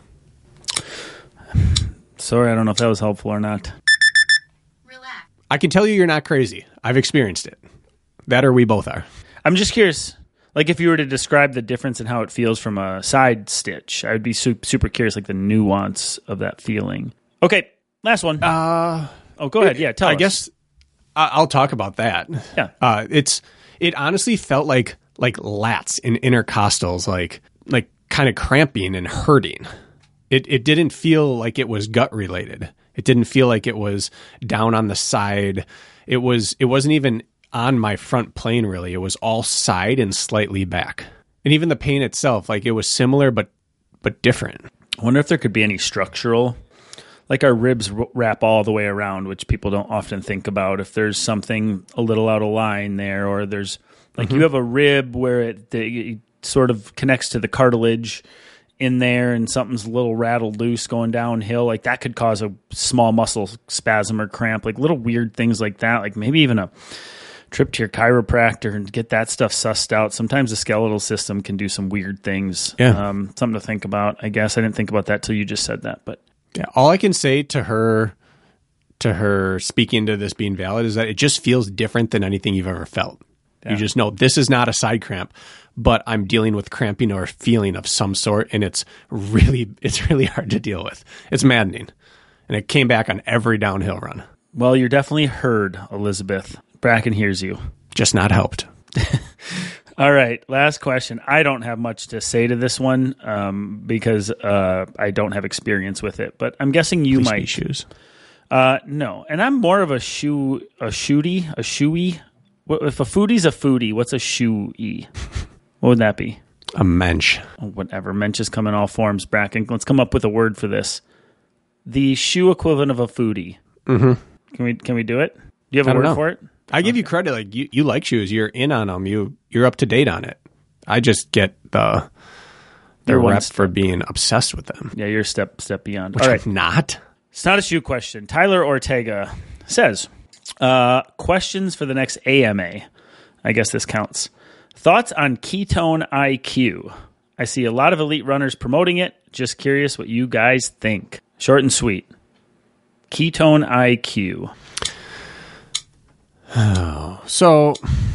A: Sorry, I don't know if that was helpful or not.
C: Relax.
B: I can tell you you're not crazy. I've experienced it. That or we both are.
A: I'm just curious, like if you were to describe the difference in how it feels from a side stitch, I would be super curious, like the nuance of that feeling. Okay, last one. Go ahead. Yeah, tell us.
B: I guess I'll talk about that.
A: Yeah.
B: It honestly felt like lats and intercostals, like kind of cramping and hurting. It didn't feel like it was gut related. It didn't feel like it was down on the side. It wasn't even on my front plane really. It was all side and slightly back. And even the pain itself, like it was similar but different.
A: I wonder if there could be any structural, like our ribs wrap all the way around, which people don't often think about. If there's something a little out of line there, or there's like you have a rib where it sort of connects to the cartilage in there and something's a little rattled loose going downhill, like that could cause a small muscle spasm or cramp, like little weird things like that. Like maybe even a trip to your chiropractor and get that stuff sussed out. Sometimes the skeletal system can do some weird things.
B: Yeah.
A: Something to think about, I guess. I didn't think about that till you just said that, but
B: yeah, all I can say to her speaking to this being valid is that it just feels different than anything you've ever felt. Yeah. You just know this is not a side cramp, but I'm dealing with cramping or feeling of some sort, and it's really hard to deal with. It's maddening. And it came back on every downhill run.
A: Well, you're definitely heard, Elizabeth. Bracken hears you.
B: Just not helped.
A: All right, last question. I don't have much to say to this one because I don't have experience with it, but I'm guessing you might.
B: Shoes.
A: No, and I'm more of a shoey. If a foodie's a foodie, what's a shoey? What would that be?
B: A mensch.
A: Oh, whatever. Menches come in all forms, Bracken. Let's come up with a word for this. The shoe equivalent of a foodie.
B: Mm-hmm.
A: Can we do it? Do you have a word for it?
B: I give you credit. Like you like shoes. You're in on them. You're up to date on it. I just get the rep for being obsessed with them.
A: Yeah, you're a step beyond.
B: Which
A: all right.
B: I'm not.
A: It's not a shoe question. Tyler Ortega says, questions for the next AMA. I guess this counts. Thoughts on Ketone IQ? I see a lot of elite runners promoting it. Just curious what you guys think. Short and sweet. Ketone IQ.
B: Oh, so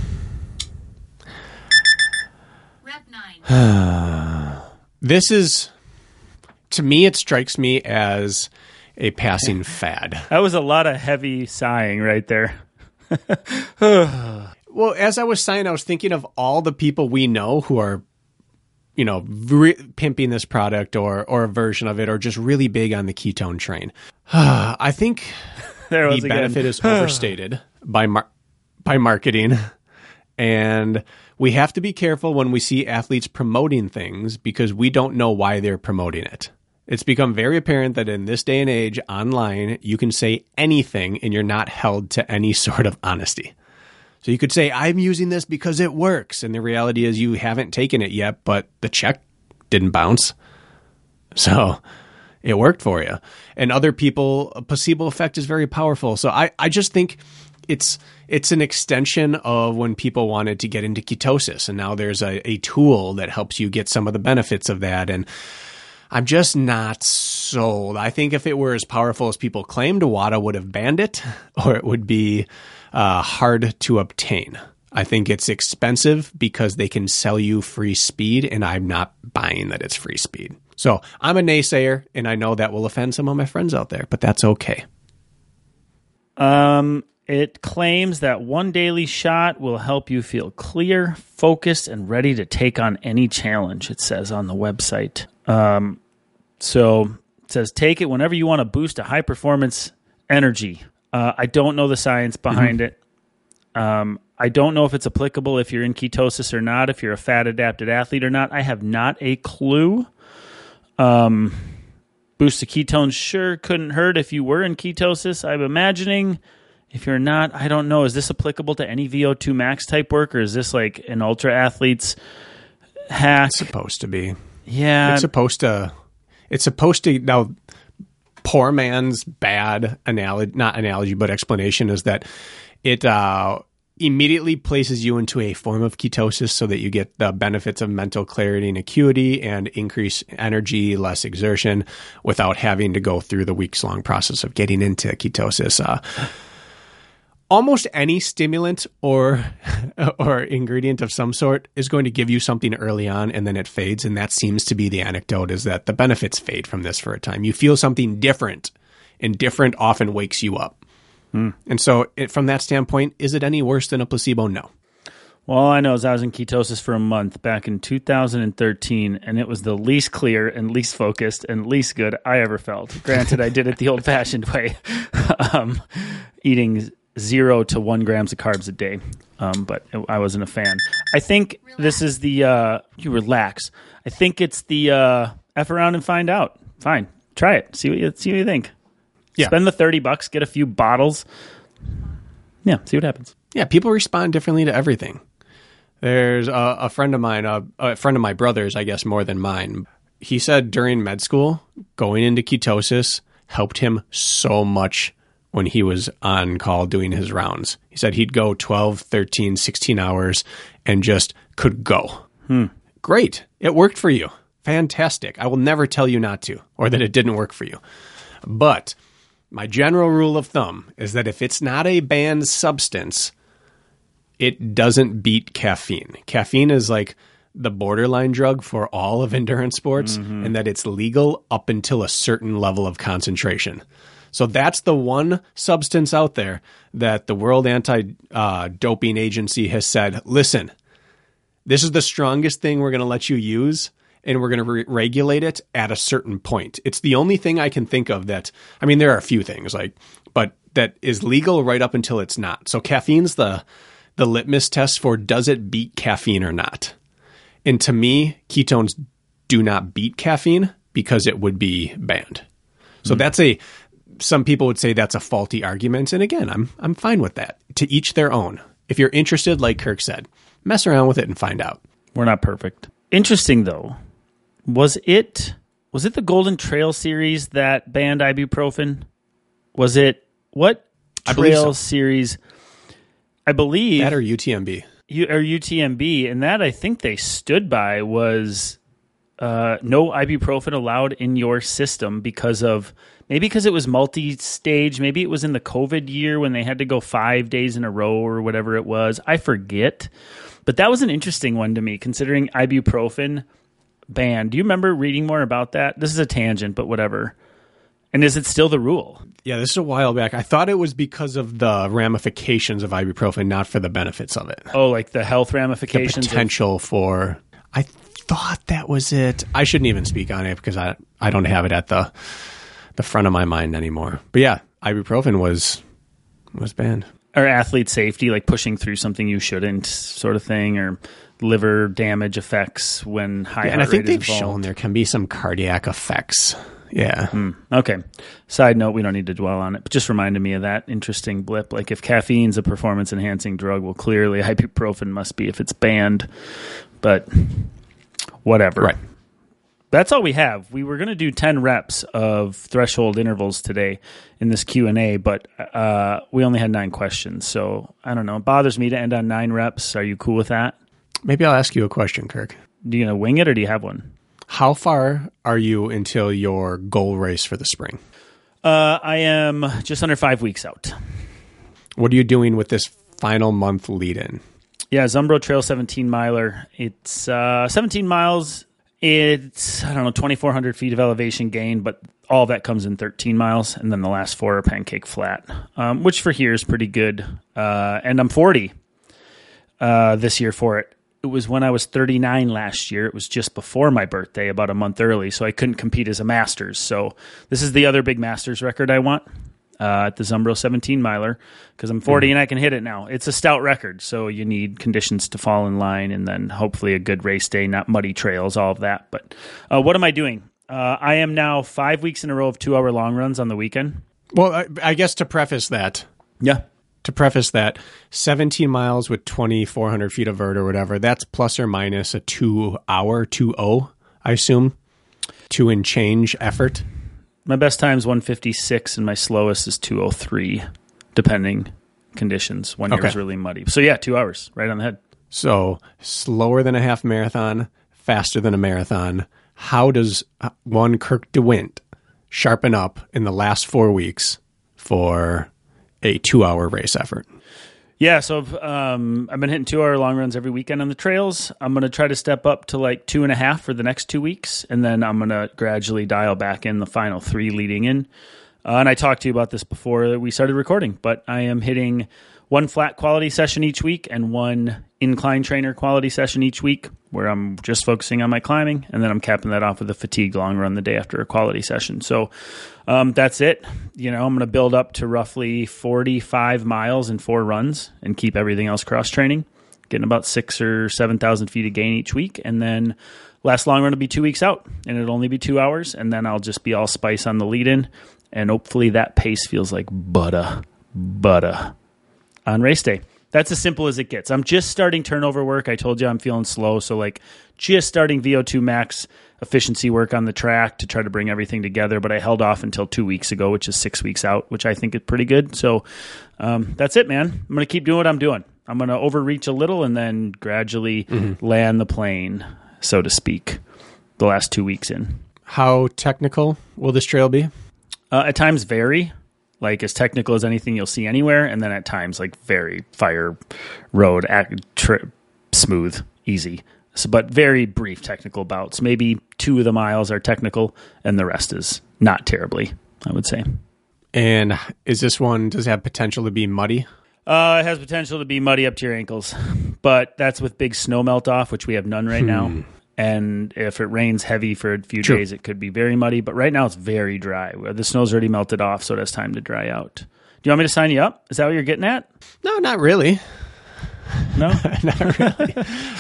C: Rep 9.
B: This is, to me, it strikes me as a passing fad.
A: That was a lot of heavy sighing right there.
B: Well, as I was sighing, I was thinking of all the people we know who are pimping this product or a version of it, or just really big on the ketone train. I think the benefit is overstated by marketing. And we have to be careful when we see athletes promoting things because we don't know why they're promoting it. It's become very apparent that in this day and age, online, you can say anything and you're not held to any sort of honesty. So you could say, I'm using this because it works. And the reality is you haven't taken it yet, but the check didn't bounce. So it worked for you. And other people, a placebo effect is very powerful. So I just think it's an extension of when people wanted to get into ketosis. And now there's a tool that helps you get some of the benefits of that. And I'm just not sold. I think if it were as powerful as people claimed, WADA would have banned it, or it would be hard to obtain. I think it's expensive because they can sell you free speed, and I'm not buying that it's free speed. So I'm a naysayer, and I know that will offend some of my friends out there, but that's okay.
A: It claims that one daily shot will help you feel clear, focused, and ready to take on any challenge, it says on the website. So it says, take it whenever you want to boost a high-performance energy. I don't know the science behind it. I don't know if it's applicable if you're in ketosis or not, if you're a fat-adapted athlete or not. I have not a clue. Boost the ketones sure couldn't hurt if you were in ketosis, I'm imagining. If you're not, I don't know. Is this applicable to any VO2 max type work, or is this like an ultra athlete's hack?
B: It's supposed to be.
A: Yeah.
B: It's supposed to now. Poor man's bad analogy, but explanation is that it immediately places you into a form of ketosis so that you get the benefits of mental clarity and acuity and increased energy, less exertion, without having to go through the weeks-long process of getting into ketosis. Almost any stimulant or ingredient of some sort is going to give you something early on, and then it fades. And that seems to be the anecdote, is that the benefits fade from this for a time. You feel something different, and different often wakes you up. And so from that standpoint, is it any worse than a placebo? No.
A: Well, all I know is I was in ketosis for a month back in 2013, and it was the least clear and least focused and least good I ever felt. Granted, I did it the old-fashioned way, eating 0 to 1 grams of carbs a day, but I wasn't a fan. I think this is the you relax. I think it's the F around and find out. Fine, try it. See what you think. Yeah. Spend the $30, get a few bottles. Yeah, see what happens.
B: Yeah, people respond differently to everything. There's a friend of mine, a friend of my brother's, I guess more than mine. He said during med school, going into ketosis helped him so much when he was on call doing his rounds. He said he'd go 12, 13, 16 hours and just could go. Great. It worked for you. Fantastic. I will never tell you not to, or that it didn't work for you. But my general rule of thumb is that if it's not a banned substance, it doesn't beat caffeine. Caffeine is like the borderline drug for all of endurance sports, and that it's legal up until a certain level of concentration. So that's the one substance out there that the World Anti-Doping Agency has said, listen, this is the strongest thing we're going to let you use, and we're going to regulate it at a certain point. It's the only thing I can think of that, I mean, there are a few things, but that is legal right up until it's not. So caffeine's the litmus test for does it beat caffeine or not. And to me, ketones do not beat caffeine because it would be banned. So some people would say that's a faulty argument. And again, I'm fine with that. To each their own. If you're interested, like Kirk said, mess around with it and find out.
A: We're not perfect. Interesting, though. Was it the Golden Trail series that banned ibuprofen? Was it what trail series? I believe
B: that or UTMB.
A: Or UTMB, and that I think they stood by was no ibuprofen allowed in your system because it was multi-stage. Maybe it was in the COVID year when they had to go 5 days in a row or whatever it was. I forget. But that was an interesting one to me, considering ibuprofen banned. Do you remember reading more about that? This is a tangent, but whatever. And is it still the rule?
B: Yeah, this is a while back. I thought it was because of the ramifications of ibuprofen, not for the benefits of it.
A: Oh, like the health ramifications?
B: The potential for I thought that was it. I shouldn't even speak on it because I don't have it at the front of my mind anymore. But yeah, ibuprofen was banned.
A: Or athlete safety, like pushing through something you shouldn't, sort of thing, or liver damage effects when high
B: And I
A: heart
B: think
A: rate
B: they've
A: is involved.
B: shown there can be some cardiac effects. Yeah.
A: Okay. Side note, we don't need to dwell on it, but just reminded me of that interesting blip. Like if caffeine's a performance-enhancing drug, well, clearly ibuprofen must be if it's banned. But whatever.
B: Right.
A: That's all we have. We were going to do 10 reps of threshold intervals today in this Q&A, but we only had 9 questions. So I don't know. It bothers me to end on 9 reps. Are you cool with that?
B: Maybe I'll ask you a question, Kirk.
A: Do you going to wing it or do you have one?
B: How far are you until your goal race for the spring?
A: I am just under 5 weeks out.
B: What are you doing with this final month lead-in?
A: Yeah, Zumbro Trail 17 miler. It's 17 miles. It's, 2,400 feet of elevation gain, but all that comes in 13 miles. And then the last 4 are pancake flat, which for here is pretty good. And I'm 40 this year for it. It was when I was 39 last year. It was just before my birthday, about a month early, so I couldn't compete as a Masters. So this is the other big Masters record I want at the Zumbro 17 miler because I'm 40 and I can hit it now. It's a stout record, so you need conditions to fall in line and then hopefully a good race day, not muddy trails, all of that. But what am I doing? I am now 5 weeks in a row of 2-hour long runs on the weekend.
B: Well, I guess to preface that, 17 miles with 2,400 feet of vert or whatever, that's plus or minus a 2-hour, 2-0, I assume, 2 and change effort.
A: My best time is 1:56 and my slowest is 2:03, depending conditions. One year was really muddy. So yeah, 2 hours, right on the head.
B: So slower than a half marathon, faster than a marathon. How does one Kirk DeWint sharpen up in the last 4 weeks for a 2-hour race effort?
A: Yeah, so I've been hitting 2-hour long runs every weekend on the trails. I'm going to try to step up to like 2.5 for the next 2 weeks, and then I'm going to gradually dial back in the final 3 leading in. And I talked to you about this before we started recording, but I am hitting 1 flat quality session each week and 1 incline trainer quality session each week where I'm just focusing on my climbing, and then I'm capping that off with a fatigue long run the day after a quality session. So that's it. I'm going to build up to roughly 45 miles in 4 runs and keep everything else cross training, getting about 6,000 or 7,000 feet of gain each week. And then last long run will be 2 weeks out, and it'll only be 2 hours. And then I'll just be all spice on the lead in. And hopefully that pace feels like butter on race day. That's as simple as it gets. I'm just starting turnover work. I told you I'm feeling slow. So like just starting VO2 max efficiency work on the track to try to bring everything together. But I held off until 2 weeks ago, which is 6 weeks out, which I think is pretty good. So that's it, man. I'm going to keep doing what I'm doing. I'm going to overreach a little and then gradually land the plane, so to speak, the last 2 weeks in.
B: How technical will this trail be?
A: At times vary. Like as technical as anything you'll see anywhere, and then at times like very fire road, smooth, easy. So, but very brief technical bouts. Maybe 2 of the miles are technical, and the rest is not terribly, I would say.
B: And is this one, does it have potential to be muddy?
A: It has potential to be muddy up to your ankles, but that's with big snow melt off, which we have none right now. And if it rains heavy for a few days, it could be very muddy. But right now it's very dry. The snow's already melted off, so it has time to dry out. Do you want me to sign you up? Is that what you're getting at?
B: No, not really.
A: No?
B: Not really.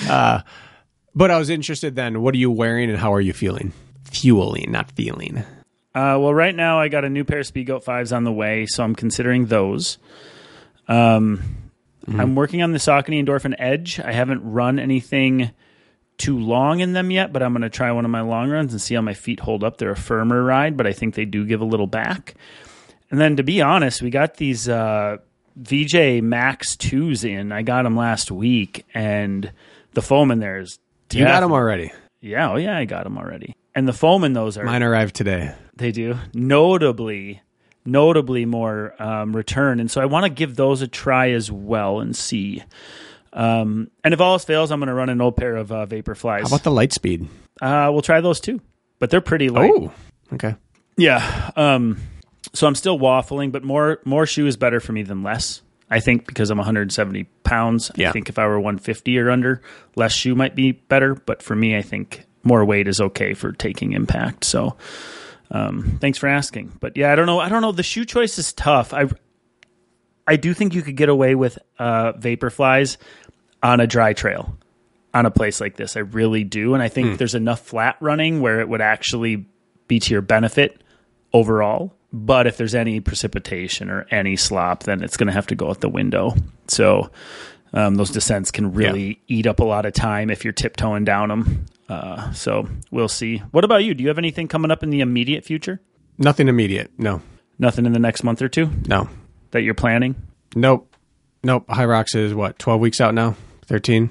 B: But I was interested then, what are you wearing and how are you feeling? Fueling, not feeling.
A: Well, right now I got a new pair of Speedgoat 5s on the way, so I'm considering those. I'm working on the Saucony Endorphin Edge. I haven't run anything too long in them yet, but I'm going to try one of my long runs and see how my feet hold up. They're a firmer ride, but I think they do give a little back. And then to be honest, we got these VJ Max 2s in. I got them last week, and the foam in there is death.
B: You got them already?
A: Yeah, I got them already. And the foam in those are...
B: Mine arrived today.
A: They do. Notably more return. And so I want to give those a try as well and see. And if all else fails, I'm going to run an old pair of Vaporflies.
B: How about the Lightspeed?
A: We'll try those too, but they're pretty light.
B: Oh, okay.
A: Yeah. So I'm still waffling, but more shoe is better for me than less. I think because I'm 170 pounds.
B: Yeah.
A: I think if I were 150 or under, less shoe might be better. But for me, I think more weight is okay for taking impact. So thanks for asking. But yeah, I don't know. The shoe choice is tough. I do think you could get away with Vaporflies on a dry trail on a place like this. I really do. And I think there's enough flat running where it would actually be to your benefit overall. But if there's any precipitation or any slop, then it's going to have to go out the window. So those descents can really eat up a lot of time if you're tiptoeing down them. So we'll see. What about you? Do you have anything coming up in the immediate future?
B: Nothing immediate. No.
A: Nothing in the next month or two
B: No.
A: that you're planning?
B: Nope. High Rocks is 12 weeks out now? 13.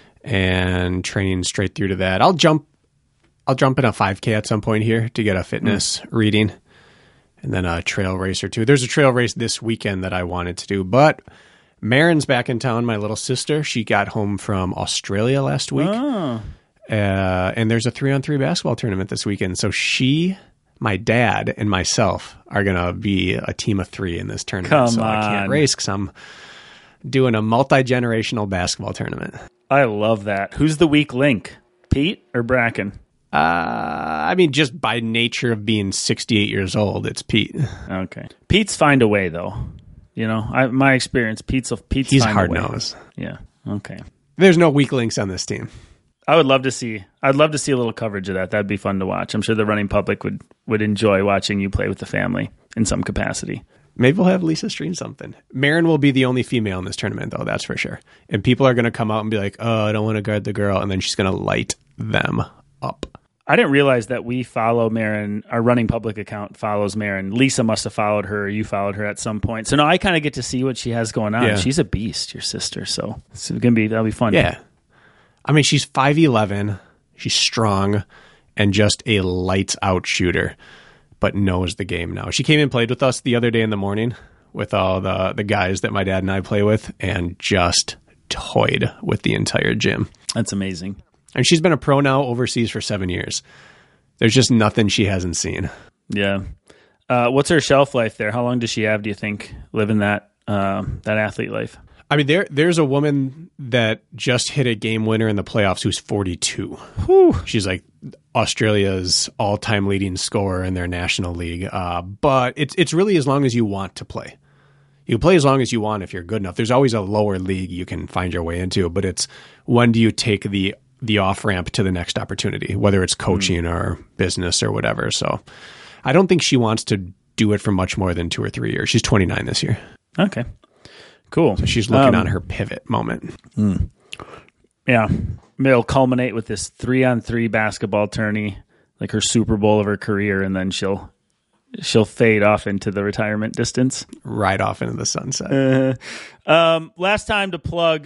B: And training straight through to that. I'll jump in a 5K at some point here to get a fitness reading. And then a trail race or two. There's a trail race this weekend that I wanted to do, but Marin's back in town, my little sister. She got home from Australia last week.
A: Oh.
B: And there's a 3-on-3 basketball tournament this weekend. So my dad, and myself are going to be a team of 3 in this tournament.
A: Come
B: I can't race because I'm doing a multi-generational basketball tournament.
A: I love that. Who's the weak link? Pete or Bracken?
B: I mean, just by nature of being 68 years old, it's Pete.
A: Okay. Pete's find a way, though. You know, my experience, Pete's
B: He's
A: find
B: hard
A: a way.
B: nosed.
A: Yeah. Okay.
B: There's no weak links on this team.
A: I'd love to see a little coverage of that. That'd be fun to watch. I'm sure the running public would enjoy watching you play with the family in some capacity.
B: Maybe we'll have Lisa stream something. Marin will be the only female in this tournament, though. That's for sure. And people are going to come out and be like, "Oh, I don't want to guard the girl," and then she's going to light them up.
A: I didn't realize that we follow Marin. Our running public account follows Marin. Lisa must have followed her, or you followed her at some point. So now I kind of get to see what she has going on.
B: Yeah.
A: She's a beast, your sister. So that'll be fun.
B: Yeah. I mean, she's 5'11", she's strong, and just a lights-out shooter, but knows the game now. She came and played with us the other day in the morning with all the guys that my dad and I play with, and just toyed with the entire gym.
A: That's amazing.
B: And she's been a pro now overseas for 7 years. There's just nothing she hasn't seen.
A: Yeah. What's her shelf life there? How long does she have, do you think, living that athlete life?
B: I mean, there's a woman that just hit a game winner in the playoffs who's 42.
A: Whew.
B: She's like Australia's all-time leading scorer in their national league. But it's really as long as you want to play. You play as long as you want if you're good enough. There's always a lower league you can find your way into, but it's when do you take the off-ramp to the next opportunity, whether it's coaching or business or whatever. So I don't think she wants to do it for much more than 2 or 3 years. She's 29 this year.
A: Okay. Cool.
B: So she's looking on her pivot moment.
A: Yeah. It'll culminate with this 3-on-3 basketball tourney, like her Super Bowl of her career, and then she'll fade off into the retirement distance.
B: Right off into the sunset.
A: Last time to plug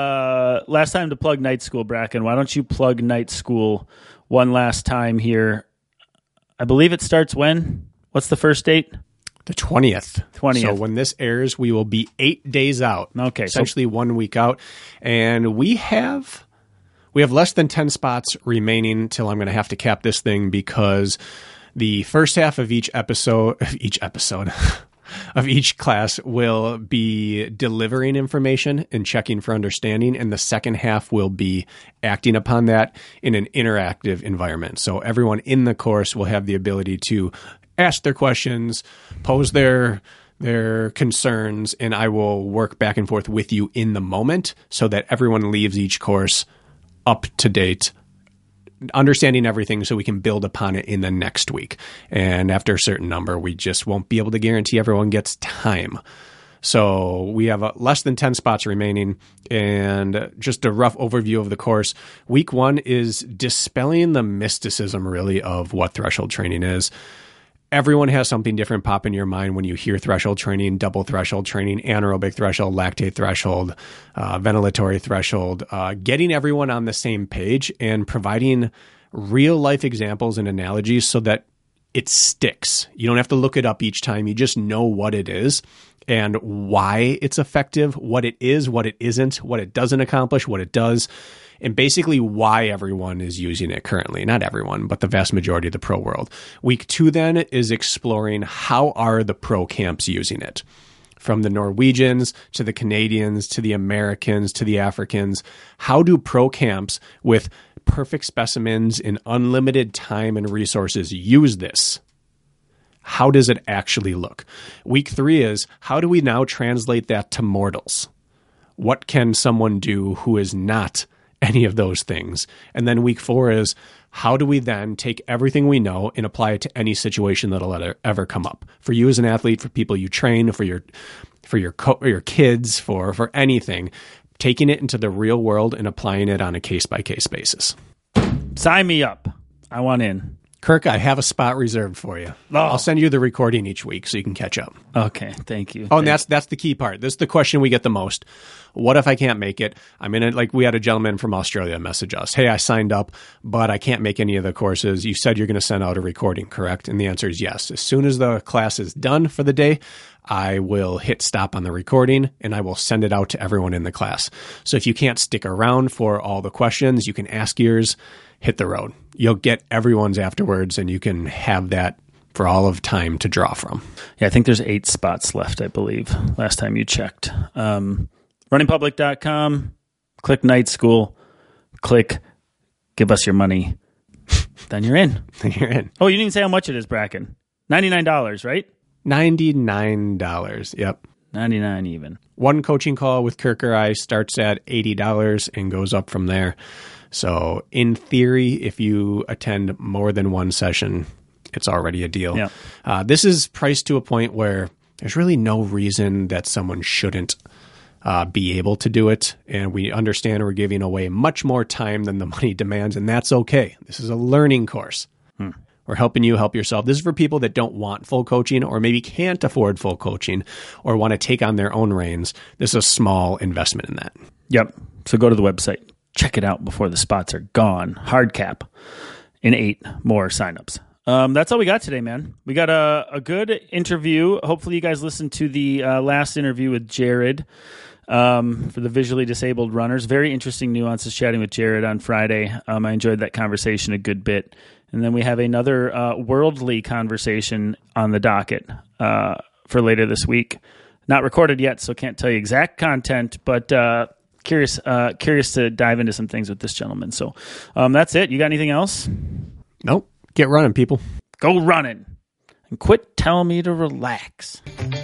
A: Night School, Bracken. Why don't you plug Night School one last time here? I believe it starts when? What's the first date?
B: The 20th.
A: 20th.
B: So when this airs, we will be 8 days out.
A: Okay.
B: Essentially 1 week out. And we have less than 10 spots remaining till I'm going to have to cap this thing, because the first half of each episode of each class will be delivering information and checking for understanding, and the second half will be acting upon that in an interactive environment. So everyone in the course will have the ability to ask their questions, pose their concerns, and I will work back and forth with you in the moment so that everyone leaves each course up to date, understanding everything so we can build upon it in the next week. And after a certain number, we just won't be able to guarantee everyone gets time. So we have less than 10 spots remaining, and just a rough overview of the course. Week 1 is dispelling the mysticism, really, of what threshold training is. Everyone has something different pop in your mind when you hear threshold training, double threshold training, anaerobic threshold, lactate threshold, ventilatory threshold, getting everyone on the same page and providing real life examples and analogies so that it sticks. You don't have to look it up each time. You just know what it is and why it's effective, what it is, what it isn't, what it doesn't accomplish, what it does, and basically why everyone is using it currently. Not everyone, but the vast majority of the pro world. Week 2 then is exploring how are the pro camps using it. from the Norwegians to the Canadians to the Americans to the Africans. How do pro camps with perfect specimens in unlimited time and resources use this? How does it actually look? Week 3 is, how do we now translate that to mortals? What can someone do who is not any of those things? And then week 4 is, how do we then take everything we know and apply it to any situation that'll ever come up? For you as an athlete, for people you train, for your kids, for anything, taking it into the real world and applying it on a case-by-case basis.
A: Sign me up. I want in.
B: Kirk, I have a spot reserved for you.
A: Oh.
B: I'll send you the recording each week so you can catch up.
A: Okay, thank you.
B: Oh, and that's the key part. This is the question we get the most. What if I can't make it? I'm in it. Like, we had a gentleman from Australia message us. Hey, I signed up, but I can't make any of the courses. You said you're going to send out a recording, correct? And the answer is yes. As soon as the class is done for the day, I will hit stop on the recording and I will send it out to everyone in the class. So if you can't stick around for all the questions, you can ask yours, hit the road. You'll get everyone's afterwards and you can have that for all of time to draw from.
A: Yeah, I think there's 8 spots left, I believe, last time you checked. Runningpublic.com, click Night School, click Give Us Your Money. Then you're in.
B: You're in.
A: Oh, you didn't even say how much it is, Bracken. $99, right?
B: $99. Yep.
A: 99 even.
B: One coaching call with Kirk or I starts at $80 and goes up from there. So in theory, if you attend more than one session, it's already a deal.
A: Yeah.
B: This is priced to a point where there's really no reason that someone shouldn't be able to do it. And we understand we're giving away much more time than the money demands, and that's okay. This is a learning course. We're helping you help yourself. This is for people that don't want full coaching or maybe can't afford full coaching or want to take on their own reins. This is a small investment in that.
A: Yep. So go to the website. Check it out before the spots are gone. Hard cap in 8 more signups. That's all we got today, man. We got a good interview. Hopefully you guys listened to the last interview with Jared for the visually disabled runners. Very interesting nuances chatting with Jared on Friday. I enjoyed that conversation a good bit. And then we have another worldly conversation on the docket for later this week. Not recorded yet, so can't tell you exact content, but curious to dive into some things with this gentleman. So that's it. You got anything else?
B: Nope. Get running, people.
A: Go running and quit telling me to relax.